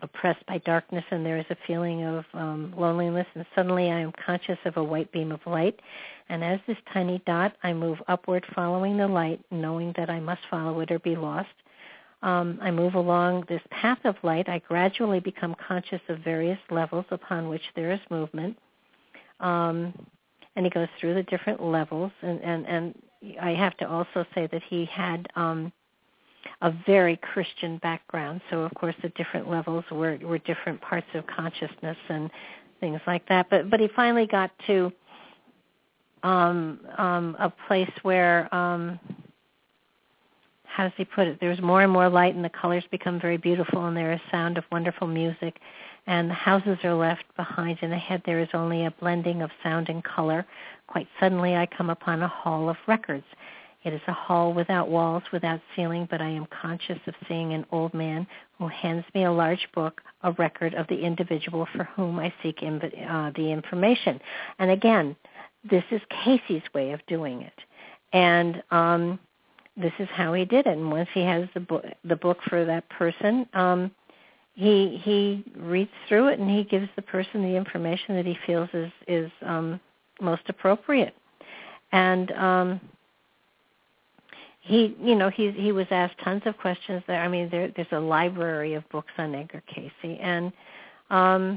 [SPEAKER 2] oppressed by darkness, and there is a feeling of um, loneliness, and suddenly I am conscious of a white beam of light. And as this tiny dot, I move upward following the light, knowing that I must follow it or be lost. Um, I move along this path of light. I gradually become conscious of various levels upon which there is movement. Um, and he goes through the different levels. And, and, and I have to also say that he had um, a very Christian background. So, of course, the different levels were, were different parts of consciousness and things like that. But, but he finally got to um, um, a place where... Um, how does he put it? There's more and more light, and the colors become very beautiful, and there is sound of wonderful music, and the houses are left behind, and ahead there is only a blending of sound and color. Quite suddenly I come upon a hall of records. It is a hall without walls, without ceiling, but I am conscious of seeing an old man who hands me a large book, a record of the individual for whom I seek inv- uh, the information. And again, this is Casey's way of doing it. And um this is how he did it. And once he has the book, the book for that person, um, he he reads through it and he gives the person the information that he feels is is um, most appropriate. And um, he, you know, he he was asked tons of questions there. I mean, there, there's a library of books on Edgar Cayce, and um,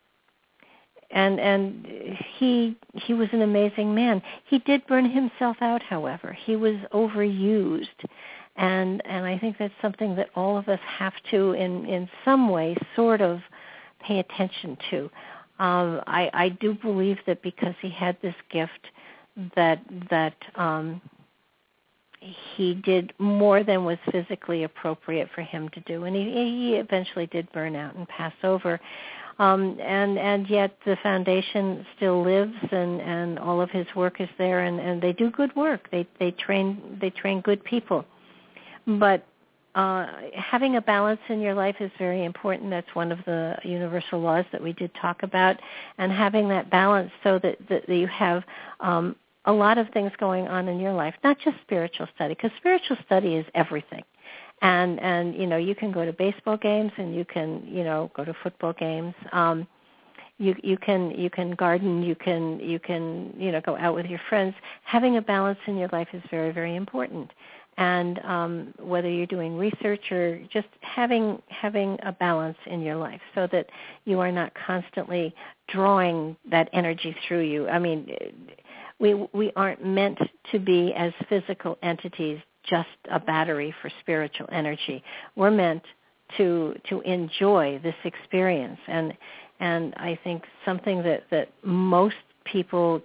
[SPEAKER 2] And and he he was an amazing man. He did burn himself out, however. He was overused, and and I think that's something that all of us have to, in, in some way, sort of pay attention to. Um, I I do believe that because he had this gift, that that um, he did more than was physically appropriate for him to do, and he he eventually did burn out and pass over. Um, and, and yet the foundation still lives, and, and all of his work is there, and, and they do good work. They they train they train good people. But uh, having a balance in your life is very important. That's one of the universal laws that we did talk about, and having that balance so that, that you have um, a lot of things going on in your life, not just spiritual study, because spiritual study is everything. And, and, you know, you can go to baseball games and you can, you know, go to football games. Um, you, you can, you can garden, you can, you can, you know, go out with your friends. Having a balance in your life is very, very important. And um, whether you're doing research or just having, having a balance in your life so that you are not constantly drawing that energy through you. I mean, we, we aren't meant to be as physical entities just a battery for spiritual energy. We're meant to to enjoy this experience, and and I think something that, that most people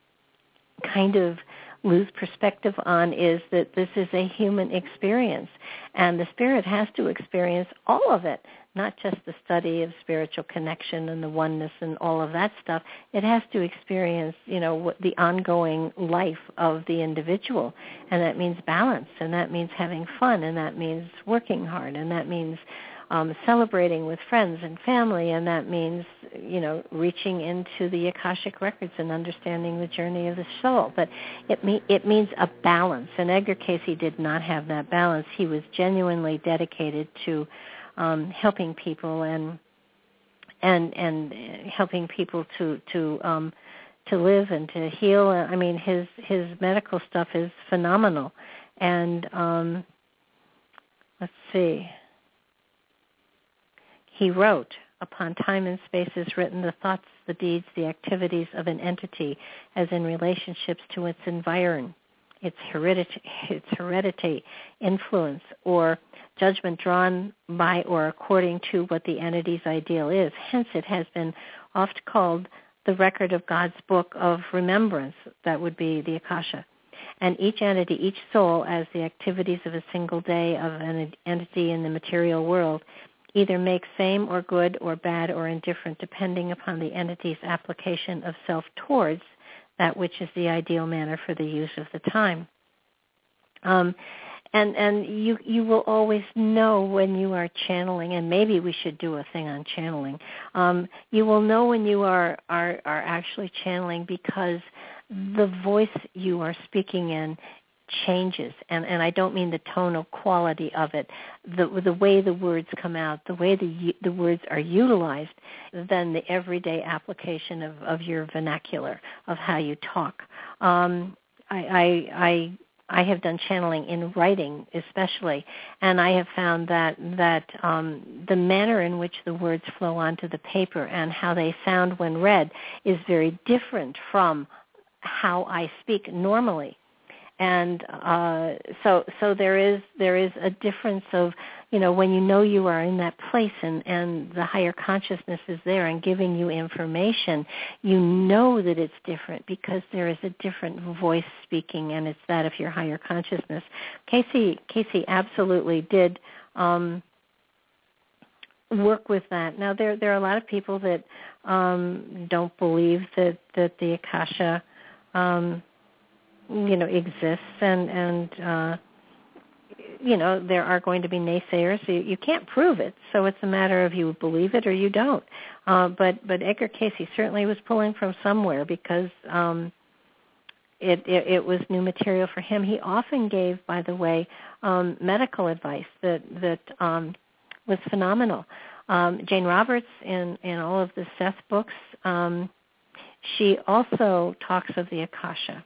[SPEAKER 2] kind of lose perspective on is that this is a human experience, and the spirit has to experience all of it, not just the study of spiritual connection and the oneness and all of that stuff. It has to experience, you know, what the ongoing life of the individual, and that means balance, and that means having fun, and that means working hard, and that means um, celebrating with friends and family, and that means, you know, reaching into the Akashic records and understanding the journey of the soul. But it, me- it means a balance, and Edgar Cayce did not have that balance. He was genuinely dedicated to Um, helping people and and and helping people to to um, to live and to heal. I mean, his his medical stuff is phenomenal. And um, let's see, he wrote, "Upon time and space is written the thoughts, the deeds, the activities of an entity, as in relationships to its environ, its heredity, its heredity, influence, or judgment drawn by or according to what the entity's ideal is. Hence, it has been oft called the record of God's book of remembrance." That would be the Akasha. "And each entity, each soul, as the activities of a single day of an entity in the material world, either makes same or good or bad or indifferent, depending upon the entity's application of self towards that which is the ideal manner for the use of the time." Um, and and you you will always know when you are channeling, and maybe we should do a thing on channeling. Um, you will know when you are, are, are actually channeling, because the voice you are speaking in changes, and, and I don't mean the tonal quality of it, the the way the words come out, the way the the words are utilized, than the everyday application of, of your vernacular, of how you talk. Um, I, I, I I have done channeling in writing especially, and I have found that that um, the manner in which the words flow onto the paper and how they sound when read is very different from how I speak normally. And uh, so so there is there is a difference of, you know, when you know you are in that place and, and the higher consciousness is there and giving you information, you know that it's different because there is a different voice speaking, and it's that of your higher consciousness. Casey Casey absolutely did um, work with that. Now there there are a lot of people that um, don't believe that, that the Akasha um, you know, exists, and, and uh, you know, there are going to be naysayers. You, you can't prove it, so it's a matter of you believe it or you don't. Uh, but, but Edgar Casey certainly was pulling from somewhere because um, it, it, it was new material for him. He often gave, by the way, um, medical advice that, that um, was phenomenal. Um, Jane Roberts, in, in all of the Seth books, um, she also talks of the Akasha.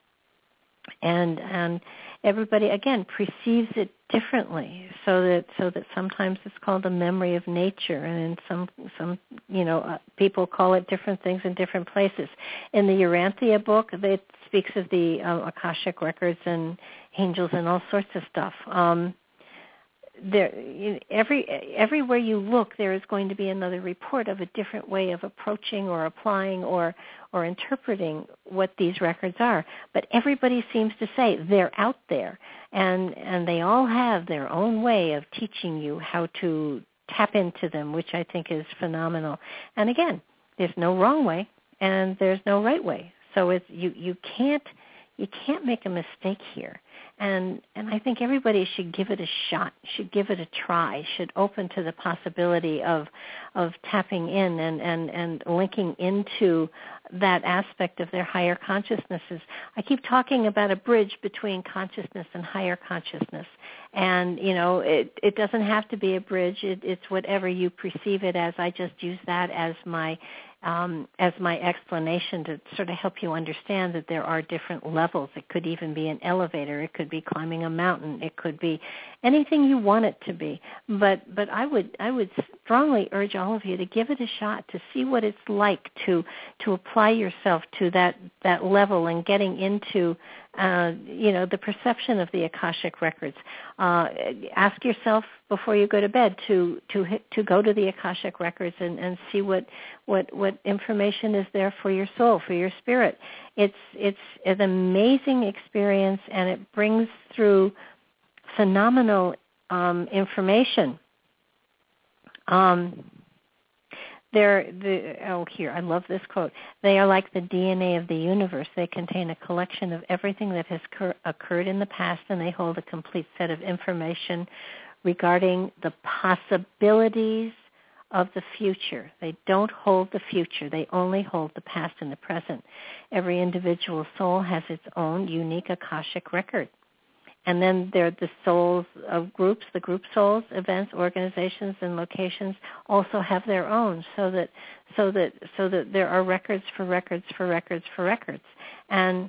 [SPEAKER 2] And and everybody again perceives it differently, so that so that sometimes it's called a memory of nature, and in some some you know uh, people call it different things in different places. In the Urantia book, it speaks of the um, Akashic records and angels and all sorts of stuff. Um, there, every everywhere you look, there is going to be another report of a different way of approaching or applying or or interpreting what these records are. But everybody seems to say they're out there, and and they all have their own way of teaching you how to tap into them, which I think is phenomenal. And again, there's no wrong way and there's no right way. So it's you you can't you can't make a mistake here. And and I think everybody should give it a shot, should give it a try, should open to the possibility of of tapping in and, and, and linking into that aspect of their higher consciousnesses. I keep talking about a bridge between consciousness and higher consciousness. And, you know, it, it doesn't have to be a bridge. It, it's whatever you perceive it as. I just use that as my Um, as my explanation to sort of help you understand that there are different levels. It could even be an elevator. It could be climbing a mountain. It could be anything you want it to be. But but I would I would strongly urge all of you to give it a shot, to see what it's like to to apply yourself to that, that level and getting into uh, you know the perception of the Akashic records. Uh, ask yourself before you go to bed to to to go to the Akashic records and, and see what what what information is there for your soul, for your spirit. It's it's an amazing experience, and it brings through phenomenal um, information. Um, they're the oh here I love this quote. They are like the D N A of the universe. They contain a collection of everything that has cur- occurred in the past, and they hold a complete set of information regarding the possibilities of the future. They don't hold the future. They only hold the past and the present. Every individual soul has its own unique Akashic record. And then there are the souls of groups, the group souls, events, organizations, and locations also have their own, so that so that so that there are records for records for records for records. And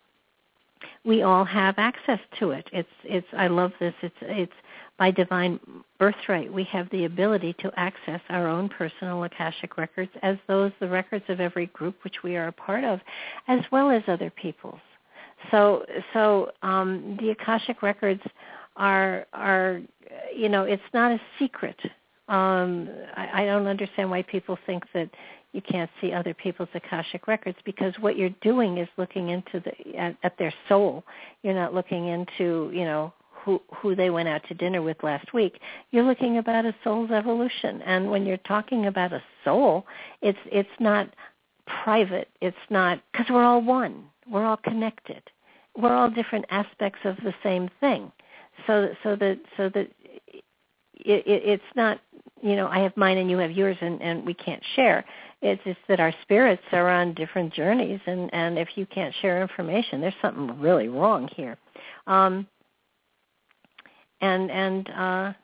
[SPEAKER 2] we all have access to it. It's it's I love this. It's it's by divine birthright, we have the ability to access our own personal Akashic records, as those the records of every group which we are a part of, as well as other people's. So, so um, the Akashic records are are you know it's not a secret. Um, I, I don't understand why people think that you can't see other people's Akashic records, because what you're doing is looking into the at, at their soul. You're not looking into you know. Who, who they went out to dinner with last week. You're looking about a soul's evolution. And when you're talking about a soul, it's it's not private. It's not, because we're all one. We're all connected. We're all different aspects of the same thing. So so that so that it, it, it's not, you know, I have mine and you have yours and, and we can't share. It's just that our spirits are on different journeys, and, and if you can't share information, there's something really wrong here. Um, and and uh,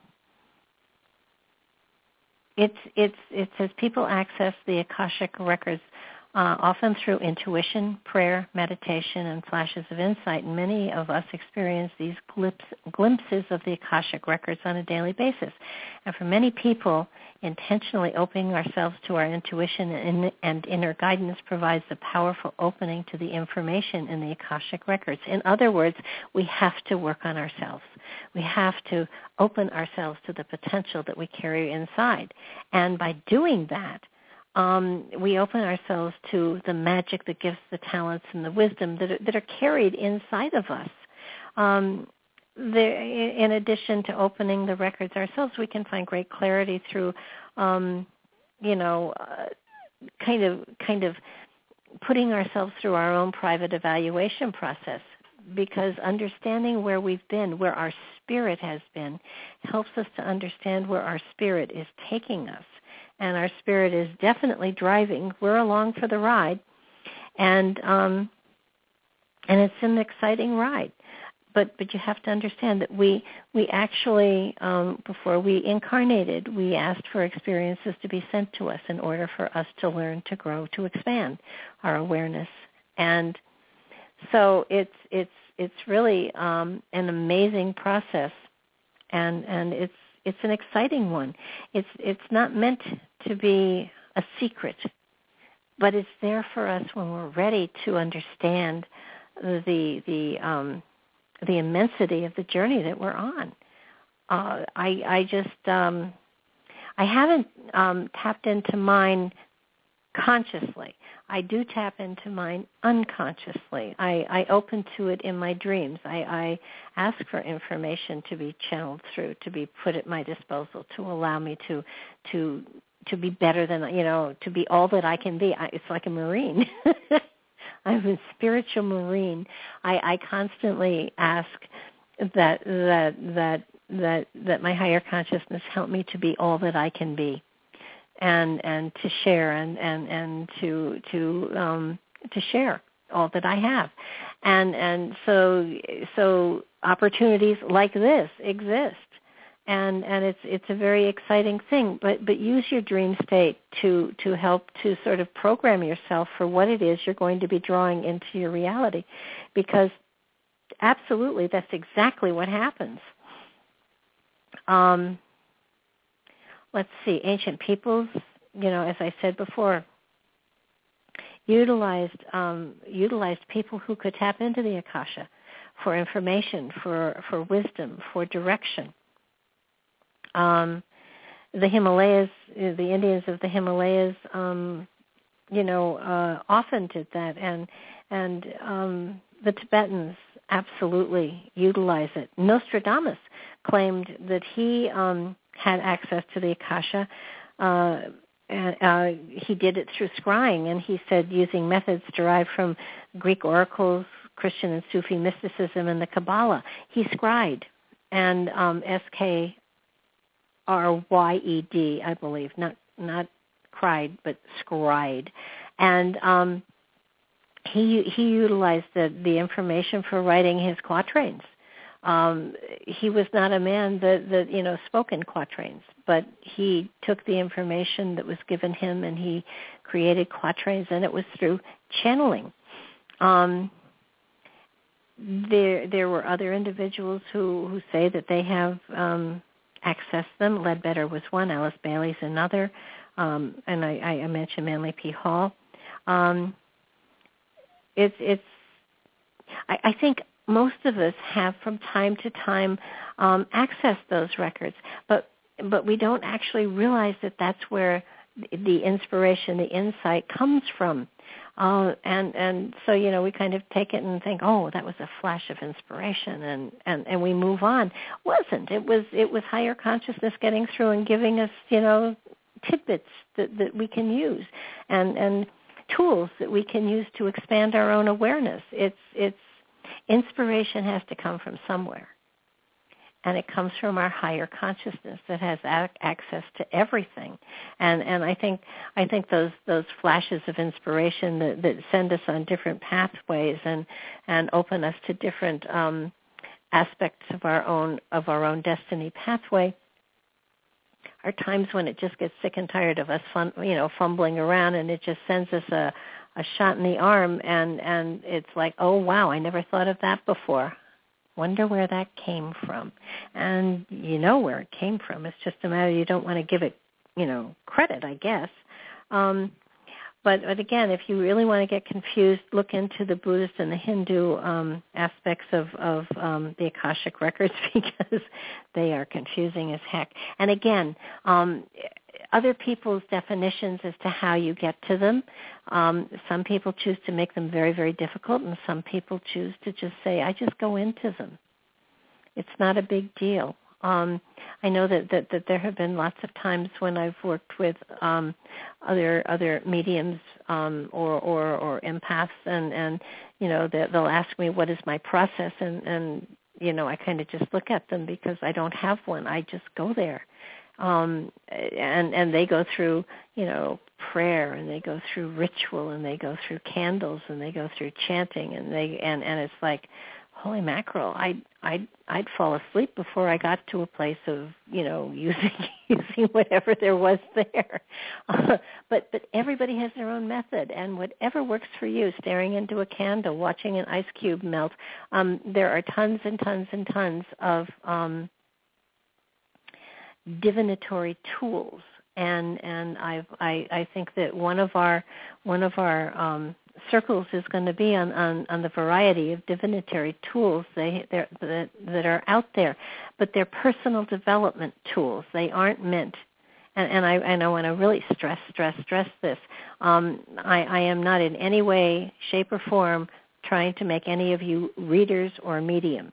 [SPEAKER 2] it's it's it's as people access the Akashic records, uh, often through intuition, prayer, meditation, and flashes of insight. And many of us experience these glimpse, glimpses of the Akashic records on a daily basis. And for many people, intentionally opening ourselves to our intuition and, and inner guidance provides a powerful opening to the information in the Akashic records. In other words, we have to work on ourselves. We have to open ourselves to the potential that we carry inside. And by doing that, Um, we open ourselves to the magic, the gifts, the talents, and the wisdom that are, that are carried inside of us. Um, there, in addition to opening the records ourselves, we can find great clarity through, um, you know, uh, kind of kind of putting ourselves through our own private evaluation process. Because understanding where we've been, where our spirit has been, helps us to understand where our spirit is taking us. And our spirit is definitely driving. We're along for the ride, and um, and it's an exciting ride. But but you have to understand that we we actually um, before we incarnated, we asked for experiences to be sent to us in order for us to learn, to grow, to expand our awareness. And so it's it's it's really um, an amazing process, and and it's. It's an exciting one. It's it's not meant to be a secret, but it's there for us when we're ready to understand the the um, the immensity of the journey that we're on. Uh, I I just um, I haven't um, tapped into mine consciously. I do tap into mine unconsciously. I, I open to it in my dreams. I, I ask for information to be channeled through, to be put at my disposal, to allow me to to to be better than, you know, to be all that I can be. I, it's like a Marine. I'm a spiritual Marine. I, I constantly ask that that that that that my higher consciousness help me to be all that I can be. And, and to share and, and, and to to um, to share all that I have, and and so so opportunities like this exist, and and it's it's a very exciting thing. But but use your dream state to to help to sort of program yourself for what it is you're going to be drawing into your reality, because absolutely that's exactly what happens. Um, Let's see, ancient peoples, you know, as I said before, utilized um, utilized people who could tap into the Akasha for information, for, for wisdom, for direction. Um, the Himalayas, the Indians of the Himalayas, um, you know, uh, often did that, and and um, the Tibetans absolutely utilize it. Nostradamus claimed that he um, had access to the Akasha. Uh, and, uh, he did it through scrying, and he said using methods derived from Greek oracles, Christian and Sufi mysticism, and the Kabbalah. He scried, and um, S K R Y E D, I believe, not not cried, but scried. And um, he he utilized the, the information for writing his quatrains. Um, he was not a man that, that, you know, spoke in quatrains, but he took the information that was given him and he created quatrains, and it was through channeling. Um, there there were other individuals who, who say that they have um, accessed them. Ledbetter was one, Alice Bailey's another, um, and I, I mentioned Manly P. Hall. Um, it's, it's I, I think most of us have from time to time um, accessed those records, but but we don't actually realize that that's where the inspiration, the insight comes from. Uh, and, and so, you know, we kind of take it and think, oh, that was a flash of inspiration, and, and, and we move on. Wasn't. It was it was higher consciousness getting through and giving us, you know, tidbits that, that we can use, and, and tools that we can use to expand our own awareness. It's it's inspiration has to come from somewhere, and it comes from our higher consciousness that has ac- access to everything. And and I think I think those those flashes of inspiration that, that send us on different pathways and, and open us to different um, aspects of our own of our own destiny pathway are times when it just gets sick and tired of us, fun, you know, fumbling around, and it just sends us a, a shot in the arm, and, and it's like, oh, wow, I never thought of that before. Wonder where that came from. And you know where it came from. It's just a matter you don't want to give it, you know, credit, I guess. Um, But, but again, if you really want to get confused, look into the Buddhist and the Hindu um, aspects of, of um, the Akashic records, because they are confusing as heck. And again, um, other people's definitions as to how you get to them, um, some people choose to make them very, very difficult, and some people choose to just say, I just go into them. It's not a big deal. Um, I know that, that, that there have been lots of times when I've worked with um, other other mediums um, or, or, or empaths, and, and you know, they'll ask me, what is my process? And, and you know, I kind of just look at them because I don't have one. I just go there. Um, and, and they go through, you know, prayer, and they go through ritual, and they go through candles, and they go through chanting, and they and, and it's like, holy mackerel, I'd, I'd, I'd fall asleep before I got to a place of, you know, using using whatever there was there. Uh, but but everybody has their own method, and whatever works for you, staring into a candle, watching an ice cube melt, um, there are tons and tons and tons of um, divinatory tools. And and I've, I I think that one of our one of our um, circles is going to be on, on, on the variety of divinatory tools they that that are out there, but they're personal development tools. They aren't meant, and, and I and I want to really stress stress stress this. Um, I, I am not in any way, shape, or form trying to make any of you readers or mediums,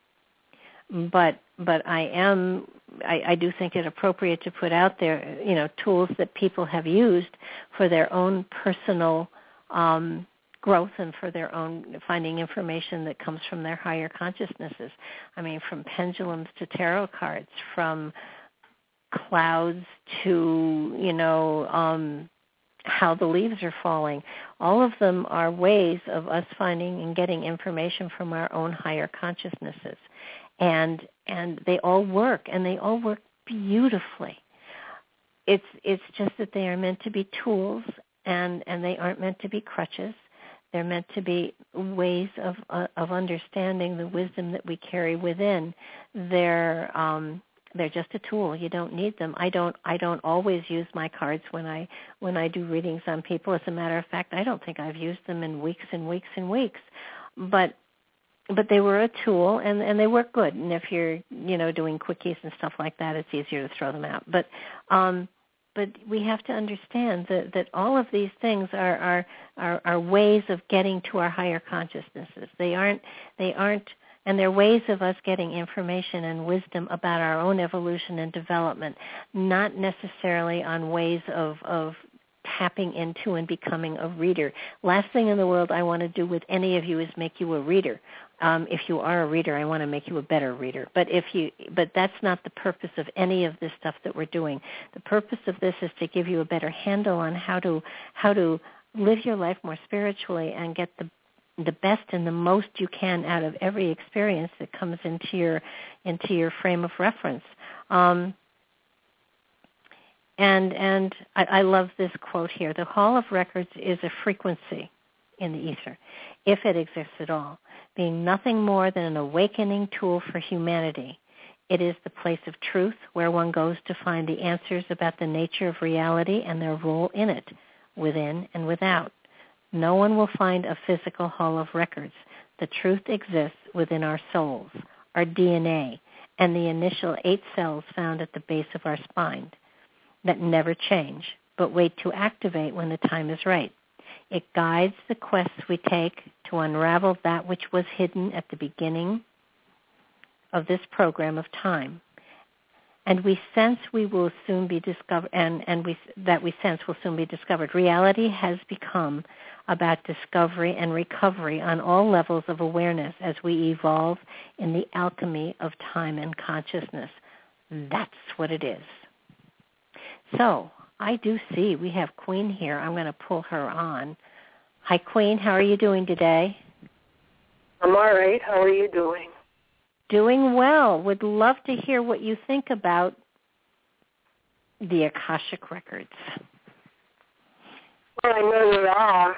[SPEAKER 2] but but I am. I, I do think it appropriate to put out there, you know, tools that people have used for their own personal um, growth and for their own finding information that comes from their higher consciousnesses. I mean, from pendulums to tarot cards, from clouds to, you know, um, how the leaves are falling. All of them are ways of us finding and getting information from our own higher consciousnesses. And and they all work, and they all work beautifully. It's it's just that they are meant to be tools, and, and they aren't meant to be crutches. They're meant to be ways of uh, of understanding the wisdom that we carry within. They're um, they're just a tool. You don't need them. I don't I don't always use my cards when I when I do readings on people. As a matter of fact, I don't think I've used them in weeks and weeks and weeks. But But they were a tool, and, and they work good. And if you're, you know, doing quickies and stuff like that, it's easier to throw them out. But um, but we have to understand that, that all of these things are, are are are ways of getting to our higher consciousnesses. They aren't they aren't, and they're ways of us getting information and wisdom about our own evolution and development, not necessarily on ways of of tapping into and becoming a reader. Last thing in the world I want to do with any of you is make you a reader. Um, if you are a reader, I want to make you a better reader. But if you, but that's not the purpose of any of this stuff that we're doing. The purpose of this is to give you a better handle on how to how to live your life more spiritually and get the the best and the most you can out of every experience that comes into your into your frame of reference. Um, And and I, I love this quote here. The Hall of Records is a frequency in the ether, if it exists at all, being nothing more than an awakening tool for humanity. It is the place of truth where one goes to find the answers about the nature of reality and their role in it, within and without. No one will find a physical Hall of Records. The truth exists within our souls, our D N A, and the initial eight cells found at the base of our spine, that never change, but wait to activate when the time is right. It guides the quests we take to unravel that which was hidden at the beginning of this program of time. And we sense we will soon be discovered, and, and we, that we sense will soon be discovered. Reality has become about discovery and recovery on all levels of awareness as we evolve in the alchemy of time and consciousness. That's what it is. So I do see we have Queen here. I'm going to pull her on. Hi, Queen. How are you doing today?
[SPEAKER 3] I'm all right. How are you doing?
[SPEAKER 2] Doing well. Would love to hear what you think about the Akashic Records.
[SPEAKER 3] Well, I know there are.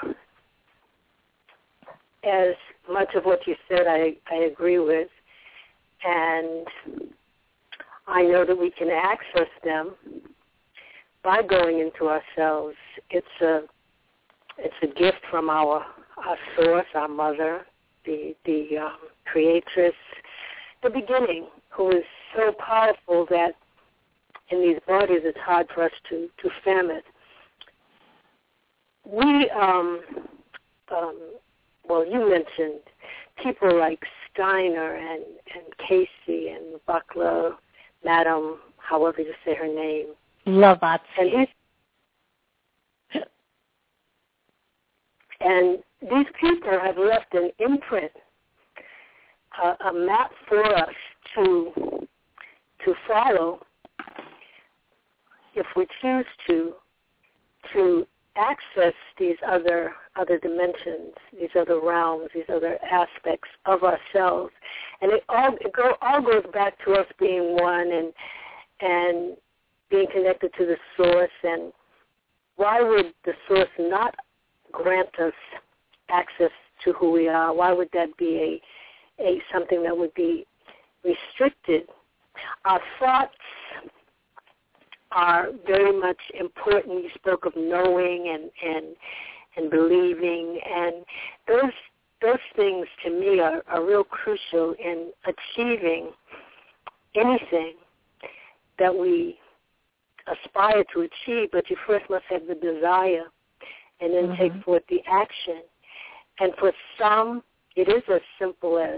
[SPEAKER 3] As much of what you said, I, I agree with. And I know that we can access them by going into ourselves. It's a it's a gift from our our source, our mother, the the um, creatress, the beginning, who is so powerful that in these bodies it's hard for us to, to fathom it. We, um, um, well, you mentioned people like Steiner and, and Casey and Buckler, Madam, however you say her name.
[SPEAKER 2] Blavatsky.
[SPEAKER 3] And these, and these people have left an imprint, uh, a map for us to to follow if we choose to, to access these other other dimensions, these other realms, these other aspects of ourselves. And it all it go, all goes back to us being one and and being connected to the source. And why would the source not grant us access to who we are? Why would that be a, a something that would be restricted? Our thoughts are very much important. You spoke of knowing and, and and believing, and those those things to me are, are real crucial in achieving anything that we aspire to achieve. But you first must have the desire, and then mm-hmm. take forth the action. And for some, it is as simple as,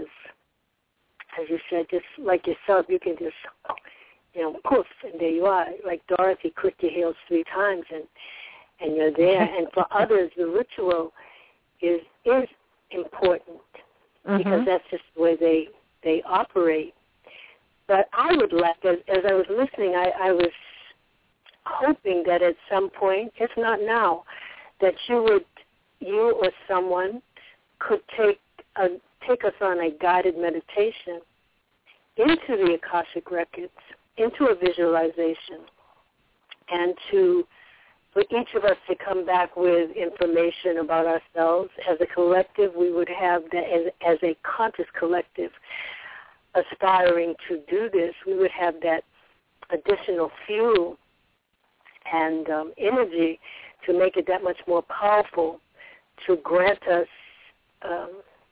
[SPEAKER 3] as you said, just like yourself, you can just, you know, poof, and there you are. Like Dorothy, click your heels three times, and, and you're there. And for others, the ritual is is important mm-hmm. because that's just the way they they operate. But I would like, as, as I was listening, I, I was hoping that at some point, if not now, that you would, you or someone could take a, take us on a guided meditation into the Akashic Records, into a visualization, and to, for each of us to come back with information about ourselves. As a collective, we would have that, as, as a conscious collective aspiring to do this, we would have that additional fuel and um, energy to make it that much more powerful, to grant us um,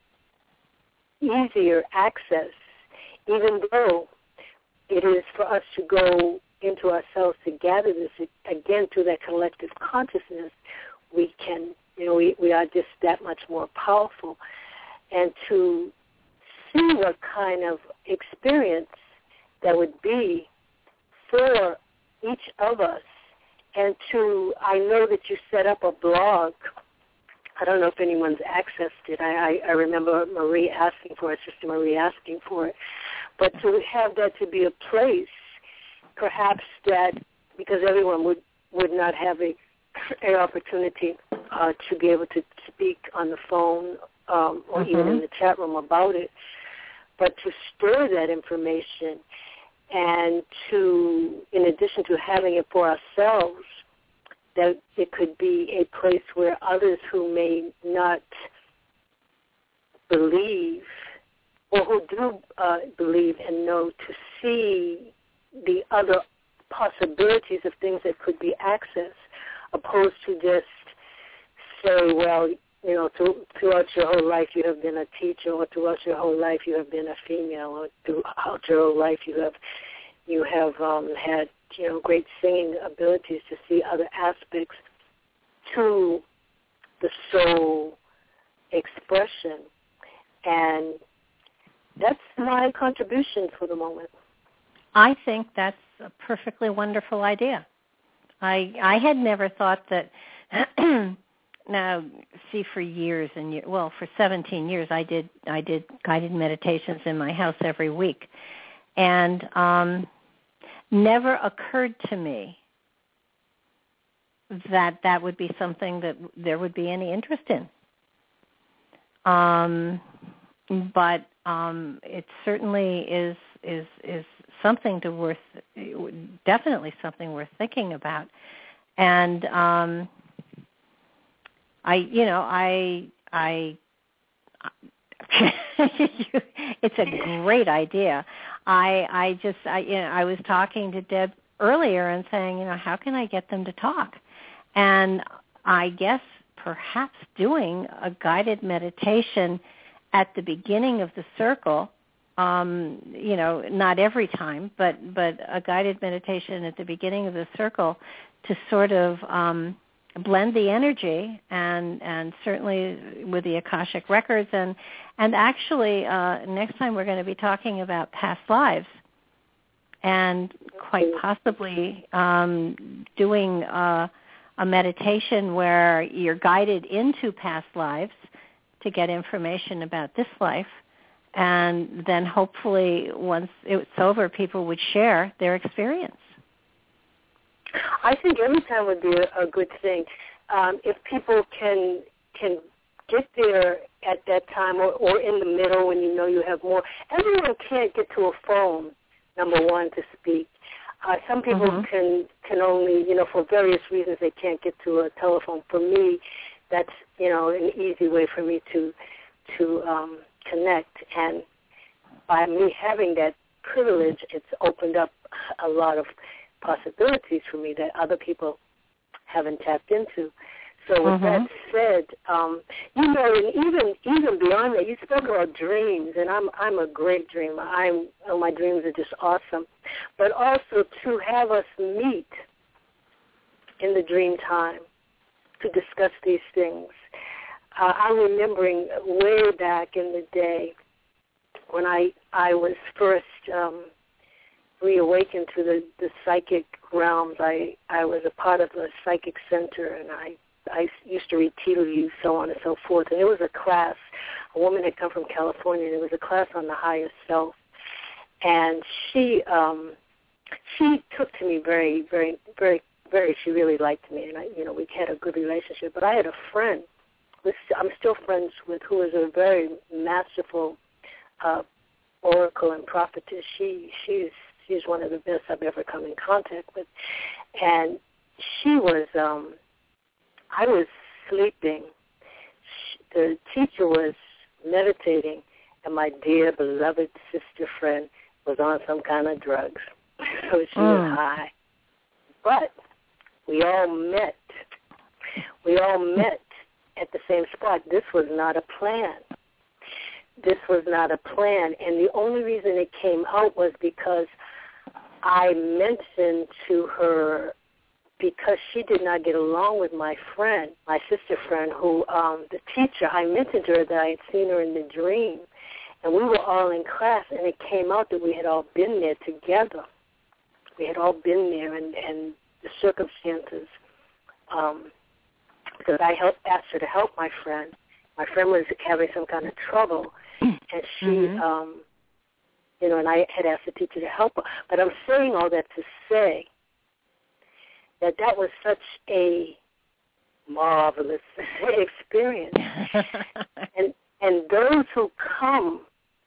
[SPEAKER 3] easier access, even though it is for us to go into ourselves to gather this, again, through that collective consciousness, we can, you know, we, we are just that much more powerful. And to see what kind of experience that would be for each of us. And to, I know that you set up a blog. I don't know if anyone's accessed it. I, I, I remember Marie asking for it, Sister Marie asking for it. But to have that to be a place, perhaps that, because everyone would, would not have a, an opportunity uh, to be able to speak on the phone um, or mm-hmm. even in the chat room about it, but to store that information and to, in addition to having it for ourselves, that it could be a place where others who may not believe or who do uh, believe and know, to see the other possibilities of things that could be accessed, opposed to just say, well, you know, through, throughout your whole life you have been a teacher, or throughout your whole life you have been a female, or throughout your whole life you have you have um, had, you know, great singing abilities, to see other aspects to the soul expression. And that's my contribution for the moment.
[SPEAKER 2] I think that's a perfectly wonderful idea. I I had never thought that. Now, see, for years and years, well, for seventeen years, I did I did guided meditations in my house every week, and um, never occurred to me that that would be something that there would be any interest in. Um, but um, it certainly is is is something to worth definitely something worth thinking about. And um, I, you know, I I. It's a great idea. I I just I you know I was talking to Deb earlier and saying, you know, how can I get them to talk? And I guess perhaps doing a guided meditation at the beginning of the circle, um, you know, not every time, but but a guided meditation at the beginning of the circle to sort of um, blend the energy, and and certainly with the Akashic records, and and actually uh, next time we're going to be talking about past lives, and quite possibly um, doing uh, a meditation where you're guided into past lives to get information about this life, and then hopefully once it's over, people would share their experience.
[SPEAKER 3] I think every time would be a, a good thing. Um, if people can can get there at that time, or, or in the middle when you know you have more. Everyone can't get to a phone, number one, to speak. Uh, some people mm-hmm. can can only, you know, for various reasons they can't get to a telephone. For me, that's, you know, an easy way for me to to um, connect. And by me having that privilege, it's opened up a lot of possibilities for me that other people haven't tapped into. So with mm-hmm. that said, um, you know, and even even beyond that, you spoke about dreams, and I'm I'm a great dreamer. I'm oh, my dreams are just awesome. But also to have us meet in the dream time to discuss these things. Uh, I'm remembering way back in the day when I I was first um, reawakened to the, the psychic realms. I, I was a part of a psychic center, and I, I used to read tea leaves, so on and so forth. And it was a class. A woman had come from California, and it was a class on the higher self. And she um, she took to me very, very, very, very. She really liked me, and I, you know, we had a good relationship. But I had a friend, which I'm still friends with, who was a very masterful uh, oracle and prophetess. She she's She's one of the best I've ever come in contact with. And she was, um, I was sleeping. She, the teacher was meditating, and my dear, beloved sister friend was on some kind of drugs. So she mm. was high. But we all met. We all met at the same spot. This was not a plan. This was not a plan. And the only reason it came out was because I mentioned to her, because she did not get along with my friend, my sister friend, who, um, the teacher, I mentioned to her that I had seen her in the dream, and we were all in class, and it came out that we had all been there together. We had all been there, and, and the circumstances, um, because I helped, asked her to help my friend. My friend was having some kind of trouble, and she... Mm-hmm. Um, You know, and I had asked the teacher to help her. But I'm saying all that to say that that was such a marvelous experience. and and those who come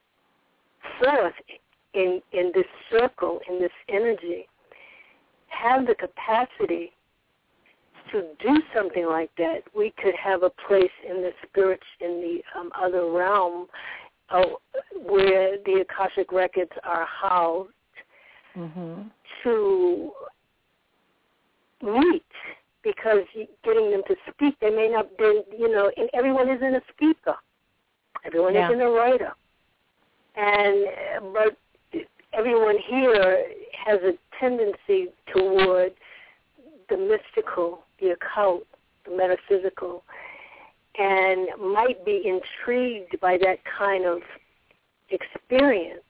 [SPEAKER 3] forth in in this circle, in this energy, have the capacity to do something like that. We could have a place in the spirit, in the um, other realm, uh, where the Akashic records are housed, mm-hmm. to meet, because getting them to speak, they may not be, you know, and everyone isn't a speaker. Everyone yeah. isn't a writer. And, but everyone here has a tendency toward the mystical, the occult, the metaphysical, and might be intrigued by that kind of experience.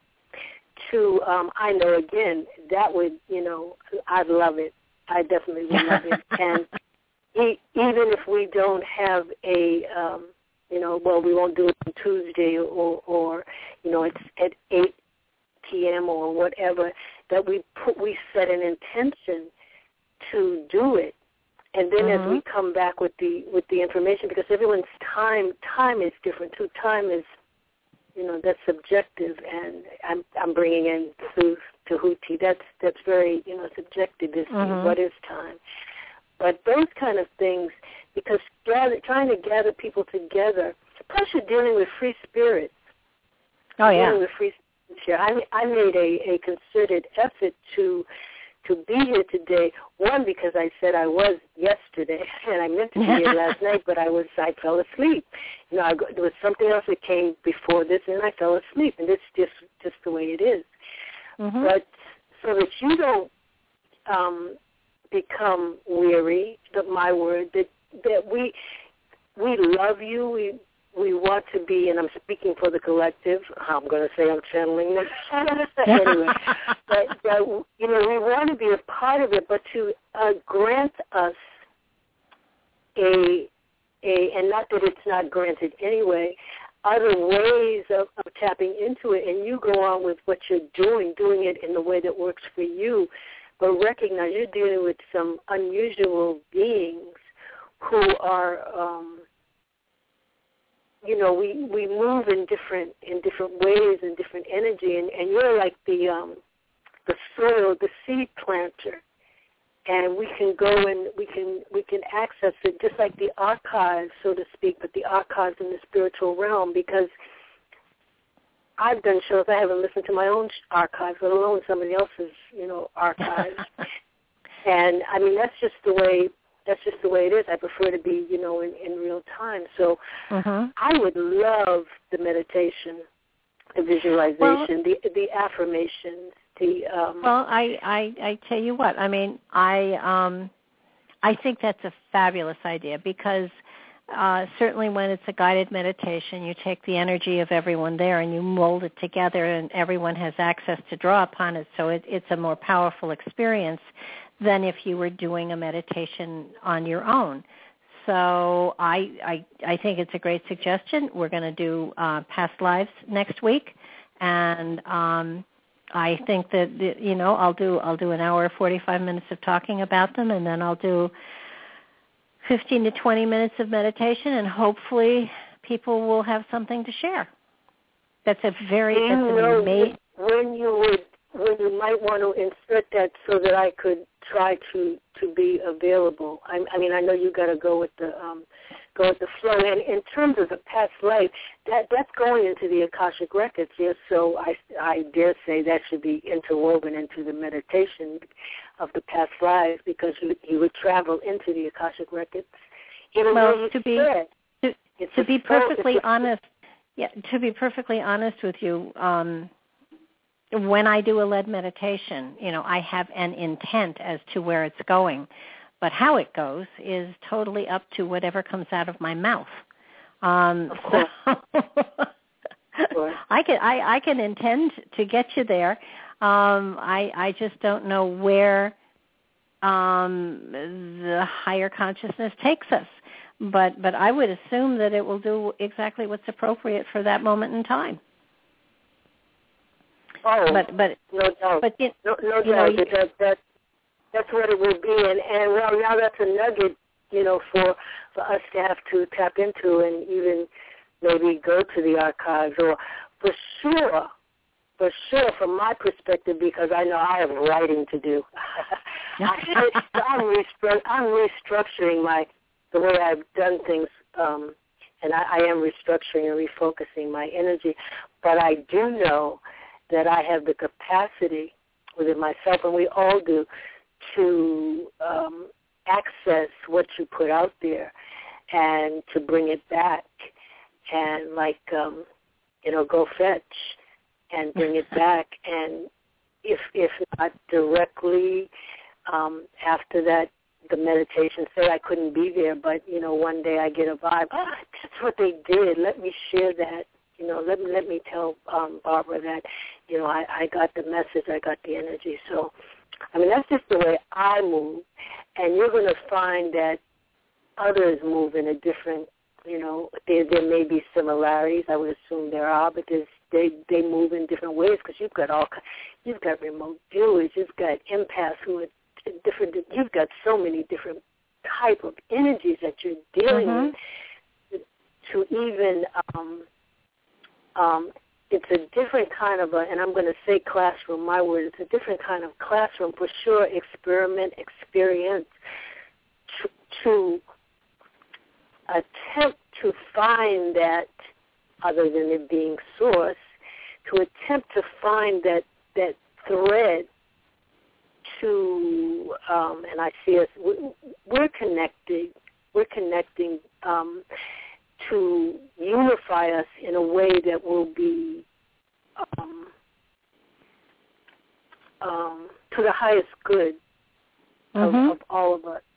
[SPEAKER 3] To, um, I know, again, that would, you know, I'd love it. I definitely would love it. And e- even if we don't have a, um, you know, well, we won't do it on Tuesday, or, or you know, it's at eight p.m. or whatever, that we put, we set an intention to do it. And then mm-hmm. as we come back with the with the information, because everyone's time time is different too. Time is you know, that's subjective, and I'm I'm bringing in Thuth, Tahuti. That's that's very, you know, subjective. Is
[SPEAKER 2] mm-hmm.
[SPEAKER 3] what is time? But those kind of things, because gather, trying to gather people together, plus you're dealing with free spirits.
[SPEAKER 2] Oh yeah.
[SPEAKER 3] Dealing with free spirits here. I I made a, a concerted effort to. to be here today, one, because I said I was yesterday, and I meant to be here last night, but I was I fell asleep. You know, I, there was something else that came before this, and I fell asleep, and it's just just the way it is.
[SPEAKER 2] Mm-hmm.
[SPEAKER 3] But so that you don't um, become weary, that my word, that that we we love you, we we want to be, and I'm speaking for the collective. I'm going to say I'm channeling this anyway. But, but, you know, we want to be a part of it, but to uh, grant us a, a, and not that it's not granted anyway, other ways of, of tapping into it, and you go on with what you're doing, doing it in the way that works for you, but recognize you're dealing with some unusual beings who are, um, you know, we, we move in different in different ways and different energy, and, and you're like the um, the soil, the seed planter, and we can go and we can we can access it just like the archives, so to speak, but the archives in the spiritual realm. Because I've done shows, I haven't listened to my own archives, let alone somebody else's, you know, archives. And I mean, that's just the way. That's just the way it is. I prefer to be, you know, in, in real time. So
[SPEAKER 2] mm-hmm.
[SPEAKER 3] I would love the meditation, the visualization, well, the the affirmations, the. Um,
[SPEAKER 2] well, I, I I tell you what. I mean, I um, I think that's a fabulous idea because uh, certainly when it's a guided meditation, you take the energy of everyone there and you mold it together, and everyone has access to draw upon it. So it, it's a more powerful experience than if you were doing a meditation on your own. So I I, I think it's a great suggestion. We're going to do uh, past lives next week, and um, I think that you know I'll do I'll do an hour, forty-five minutes of talking about them, and then I'll do fifteen to twenty minutes of meditation, and hopefully people will have something to share. That's a very
[SPEAKER 3] Do you
[SPEAKER 2] that's
[SPEAKER 3] know
[SPEAKER 2] an amazing.
[SPEAKER 3] When you would when you might want to insert that so that I could try to, to be available. I, I mean, I know you got to go with the um, go with the flow. And in terms of the past life, that that's going into the Akashic records. Yes, so I, I dare say that should be interwoven into the meditation of the past lives, because you, you would travel into the Akashic records. Even
[SPEAKER 2] well, to be
[SPEAKER 3] said,
[SPEAKER 2] to, to be perfectly honest, yeah, to be perfectly honest with you. Um, When I do a lead meditation, you know, I have an intent as to where it's going, but how it goes is totally up to whatever comes out of my mouth. Um, so I can I, I can intend to get you there. Um, I I just don't know where um, the higher consciousness takes us, but but I would assume that it will do exactly what's appropriate for that moment in time.
[SPEAKER 3] Oh,
[SPEAKER 2] but but
[SPEAKER 3] no doubt.
[SPEAKER 2] But you,
[SPEAKER 3] no, no
[SPEAKER 2] you
[SPEAKER 3] doubt
[SPEAKER 2] know,
[SPEAKER 3] that, that that's what it would be, and and well, now that's a nugget, you know, for for us to have to tap into, and even maybe go to the archives, or for sure, for sure, from my perspective, because I know I have writing to do. I, I'm, restru- I'm restructuring my the way I've done things, um, and I, I am restructuring and refocusing my energy, but I do know that I have the capacity within myself, and we all do, to um, access what you put out there and to bring it back and, like, um, you know, go fetch and bring it back. And if if not directly um, after that, the meditation, say I couldn't be there, but, you know, one day I get a vibe, ah, that's what they did. Let me share that. You know, let me let me tell um, Barbara that, you know, I, I got the message, I got the energy. So, I mean, that's just the way I move. And you're going to find that others move in a different, you know, there there may be similarities. I would assume there are, but there's, they they move in different ways, because you've got all, you've got remote viewers, you've got empaths who are different. You've got so many different type of energies that you're dealing
[SPEAKER 2] mm-hmm.
[SPEAKER 3] with to even. Um, Um, it's a different kind of a, and I'm going to say classroom, my word, it's a different kind of classroom for sure, experiment, experience, to, to attempt to find that, other than it being source, to attempt to find that, that thread to, um, and I see us, we're connecting, we're connecting um, to unify us in a way that will be um, um, to the highest good of,
[SPEAKER 2] mm-hmm.
[SPEAKER 3] of all of us.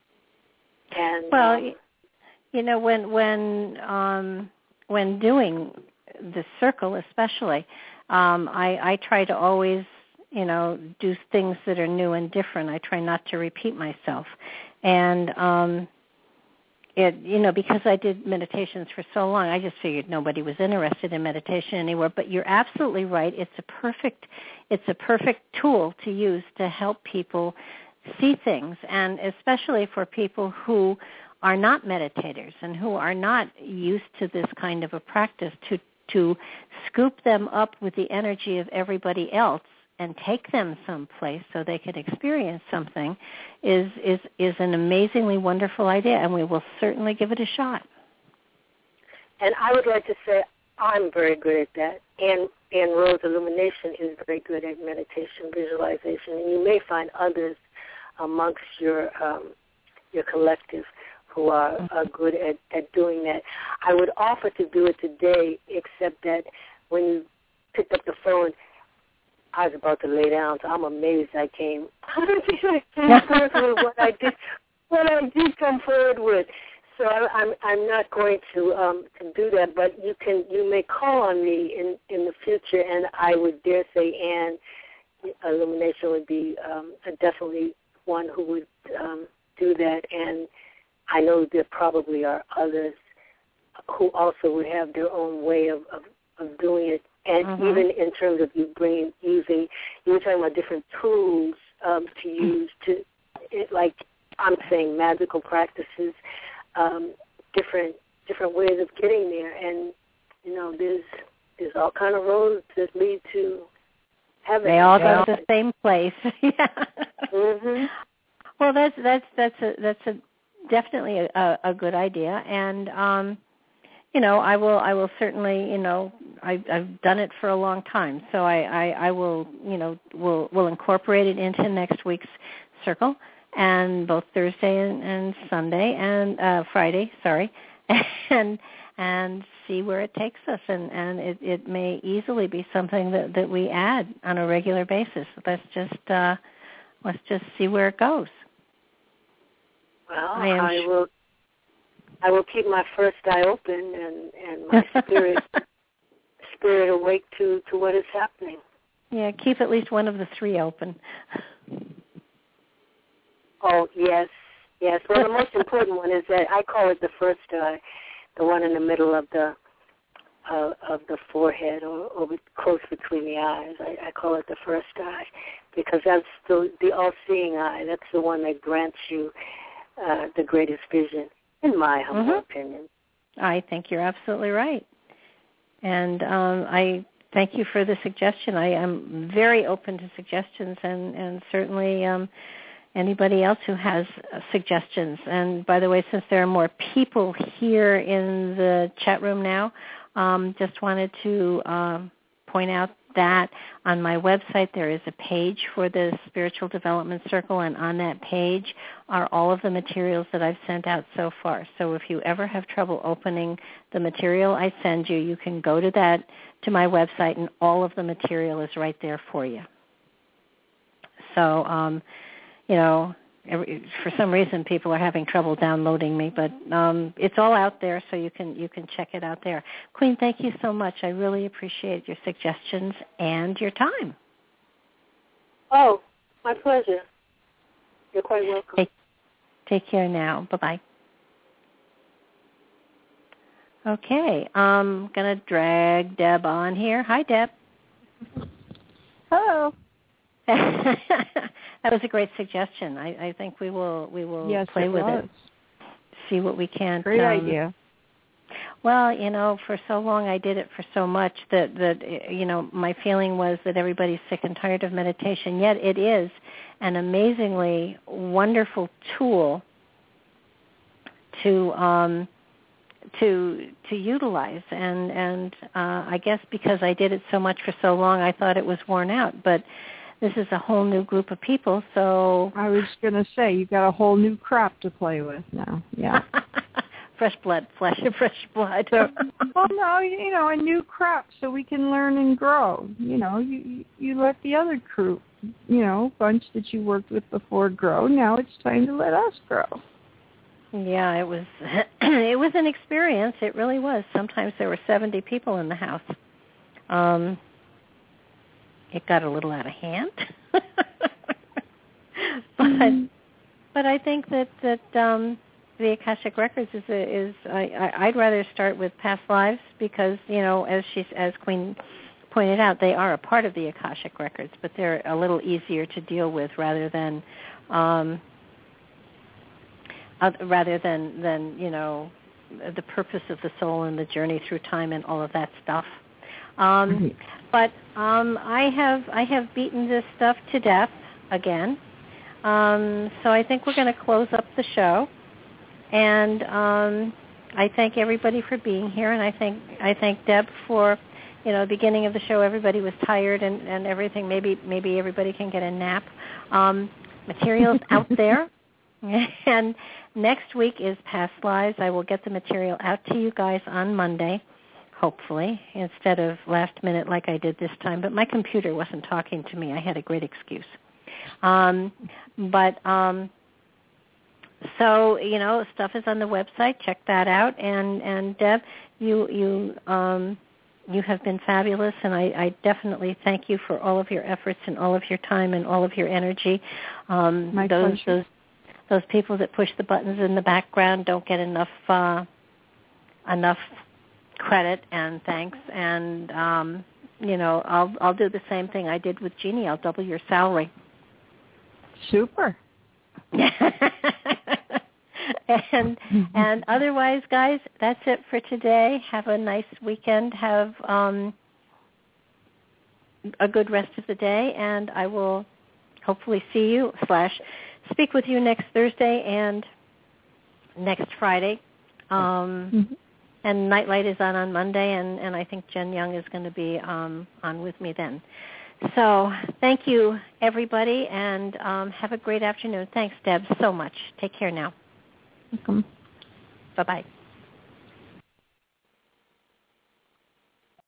[SPEAKER 3] And
[SPEAKER 2] well,
[SPEAKER 3] um,
[SPEAKER 2] you know, when when um, when doing the circle, especially, um, I, I try to always, you know, do things that are new and different. I try not to repeat myself, and um, it, you know, because I did meditations for so long, I just figured nobody was interested in meditation anywhere. But you're absolutely right. It's a perfect, it's a perfect tool to use to help people see things, and especially for people who are not meditators and who are not used to this kind of a practice, to to scoop them up with the energy of everybody else and take them someplace so they can experience something is is is an amazingly wonderful idea, and we will certainly give it a shot.
[SPEAKER 3] And I would like to say I'm very good at that, and and Rose Illumination is very good at meditation, visualization, and you may find others amongst your um, your collective who are, are good at, at doing that. I would offer to do it today, except that when you picked up the phone, I was about to lay down, so I'm amazed I came. I came forward with what I did, what I did come forward with. So I, I'm I'm not going to um, to do that, but you can you may call on me in, in the future, and I would dare say, Anne, Illumination would be um, definitely one who would um, do that, and I know there probably are others who also would have their own way of, of, of doing it. And mm-hmm. even in terms of you bringing, using, you were talking about different tools um, to use to, it, like I'm saying, magical practices, um, different different ways of getting there. And, you know, there's there's all kind of roads that lead to heaven.
[SPEAKER 2] They all go to the same place. yeah.
[SPEAKER 3] Mm-hmm.
[SPEAKER 2] Well, that's that's that's a that's a definitely a, a good idea, and um, you know, I will I will certainly, you know, I, I've done it for a long time, so I, I, I will you know will will incorporate it into next week's circle, and both Thursday and, and Sunday and uh, Friday, sorry, and and see where it takes us, and and it, it may easily be something that, that we add on a regular basis. Let's just uh, let's just see where it goes.
[SPEAKER 3] Well,
[SPEAKER 2] I, am
[SPEAKER 3] I
[SPEAKER 2] sh-
[SPEAKER 3] will. I will keep my first eye open and, and my spirit spirit awake to, to what is happening.
[SPEAKER 2] Yeah, keep at least one of the three open.
[SPEAKER 3] Oh yes, yes. Well, the most important one is that I call it the first eye, the one in the middle of the uh, of the forehead or, or close between the eyes. I, I call it the first eye because that's the the all-seeing eye. That's the one that grants you Uh, the greatest vision, in my humble
[SPEAKER 2] mm-hmm.
[SPEAKER 3] opinion.
[SPEAKER 2] I think you're absolutely right. And um, I thank you for the suggestion. I am very open to suggestions, and, and certainly um, anybody else who has uh, suggestions. And by the way, since there are more people here in the chat room now, um, just wanted to um, point out that on my website there is a page for the Spiritual Development Circle, and on that page are all of the materials that I've sent out so far. So if you ever have trouble opening the material I send you, you can go to that, to my website, and all of the material is right there for you. So, um, you know, every, for some reason people are having trouble downloading me, but um, it's all out there, so you can you can check it out there. Queen, thank you so much. I really appreciate your suggestions and your time.
[SPEAKER 3] Oh, my pleasure. You're quite welcome.
[SPEAKER 2] Take, take care now. Bye-bye. Okay, I'm going to drag Deb on here. Hi, Deb.
[SPEAKER 4] Hello.
[SPEAKER 2] That was a great suggestion. I, I think we will we will
[SPEAKER 4] yes,
[SPEAKER 2] play
[SPEAKER 4] it
[SPEAKER 2] with
[SPEAKER 4] was.
[SPEAKER 2] it. See what we can.
[SPEAKER 4] Great
[SPEAKER 2] um,
[SPEAKER 4] idea.
[SPEAKER 2] Well, you know, for so long I did it for so much that, that, you know, my feeling was that everybody's sick and tired of meditation, yet it is an amazingly wonderful tool to um, to to utilize. And, and uh, I guess because I did it so much for so long, I thought it was worn out. But this is a whole new group of people, so...
[SPEAKER 4] I was going to say, you got a whole new crop to play with now. Yeah.
[SPEAKER 2] Fresh blood, flesh and fresh blood.
[SPEAKER 4] So, well, no, you know, a new crop so we can learn and grow. You know, you you let the other crew, you know, bunch that you worked with before grow. Now it's time to let us grow.
[SPEAKER 2] Yeah, it was it was an experience. It really was. Sometimes there were seventy people in the house. Um, it got a little out of hand. but mm. but I think that that um, the Akashic Records is a, is I, I'd rather start with past lives because, you know, as she as Queen pointed out, they are a part of the Akashic Records, but they're a little easier to deal with rather than um, uh, rather than than you know the purpose of the soul and the journey through time and all of that stuff. Um, mm-hmm. But um, I have I have beaten this stuff to death again, um, so I think we're going to close up the show. And um, I thank everybody for being here, and I thank I thank Deb for, you know, the beginning of the show. Everybody was tired and, and everything. Maybe maybe everybody can get a nap. Um, materials out there, and next week is Past Lives. I will get the material out to you guys on Monday, hopefully, instead of last minute like I did this time. But my computer wasn't talking to me. I had a great excuse. Um, but um, So, you know, stuff is on the website. Check that out. And, and Deb, you you um, you have been fabulous, and I, I definitely thank you for all of your efforts and all of your time and all of your energy. Um,
[SPEAKER 4] My
[SPEAKER 2] those
[SPEAKER 4] pleasure.
[SPEAKER 2] those those people that push the buttons in the background don't get enough uh, enough credit and thanks. And um, you know, I'll I'll do the same thing I did with Jeannie. I'll double your salary.
[SPEAKER 4] Super.
[SPEAKER 2] and and otherwise, guys, that's it for today. Have a nice weekend. Have um, a good rest of the day, and I will hopefully see you slash speak with you next Thursday and next Friday. Um, mm-hmm. And Nightlight is on on Monday, and, and I think Jen Young is going to be um, on with me then. So thank you, everybody, and um, have a great afternoon. Thanks, Deb, so much. Take care now.
[SPEAKER 4] Welcome.
[SPEAKER 2] Bye-bye.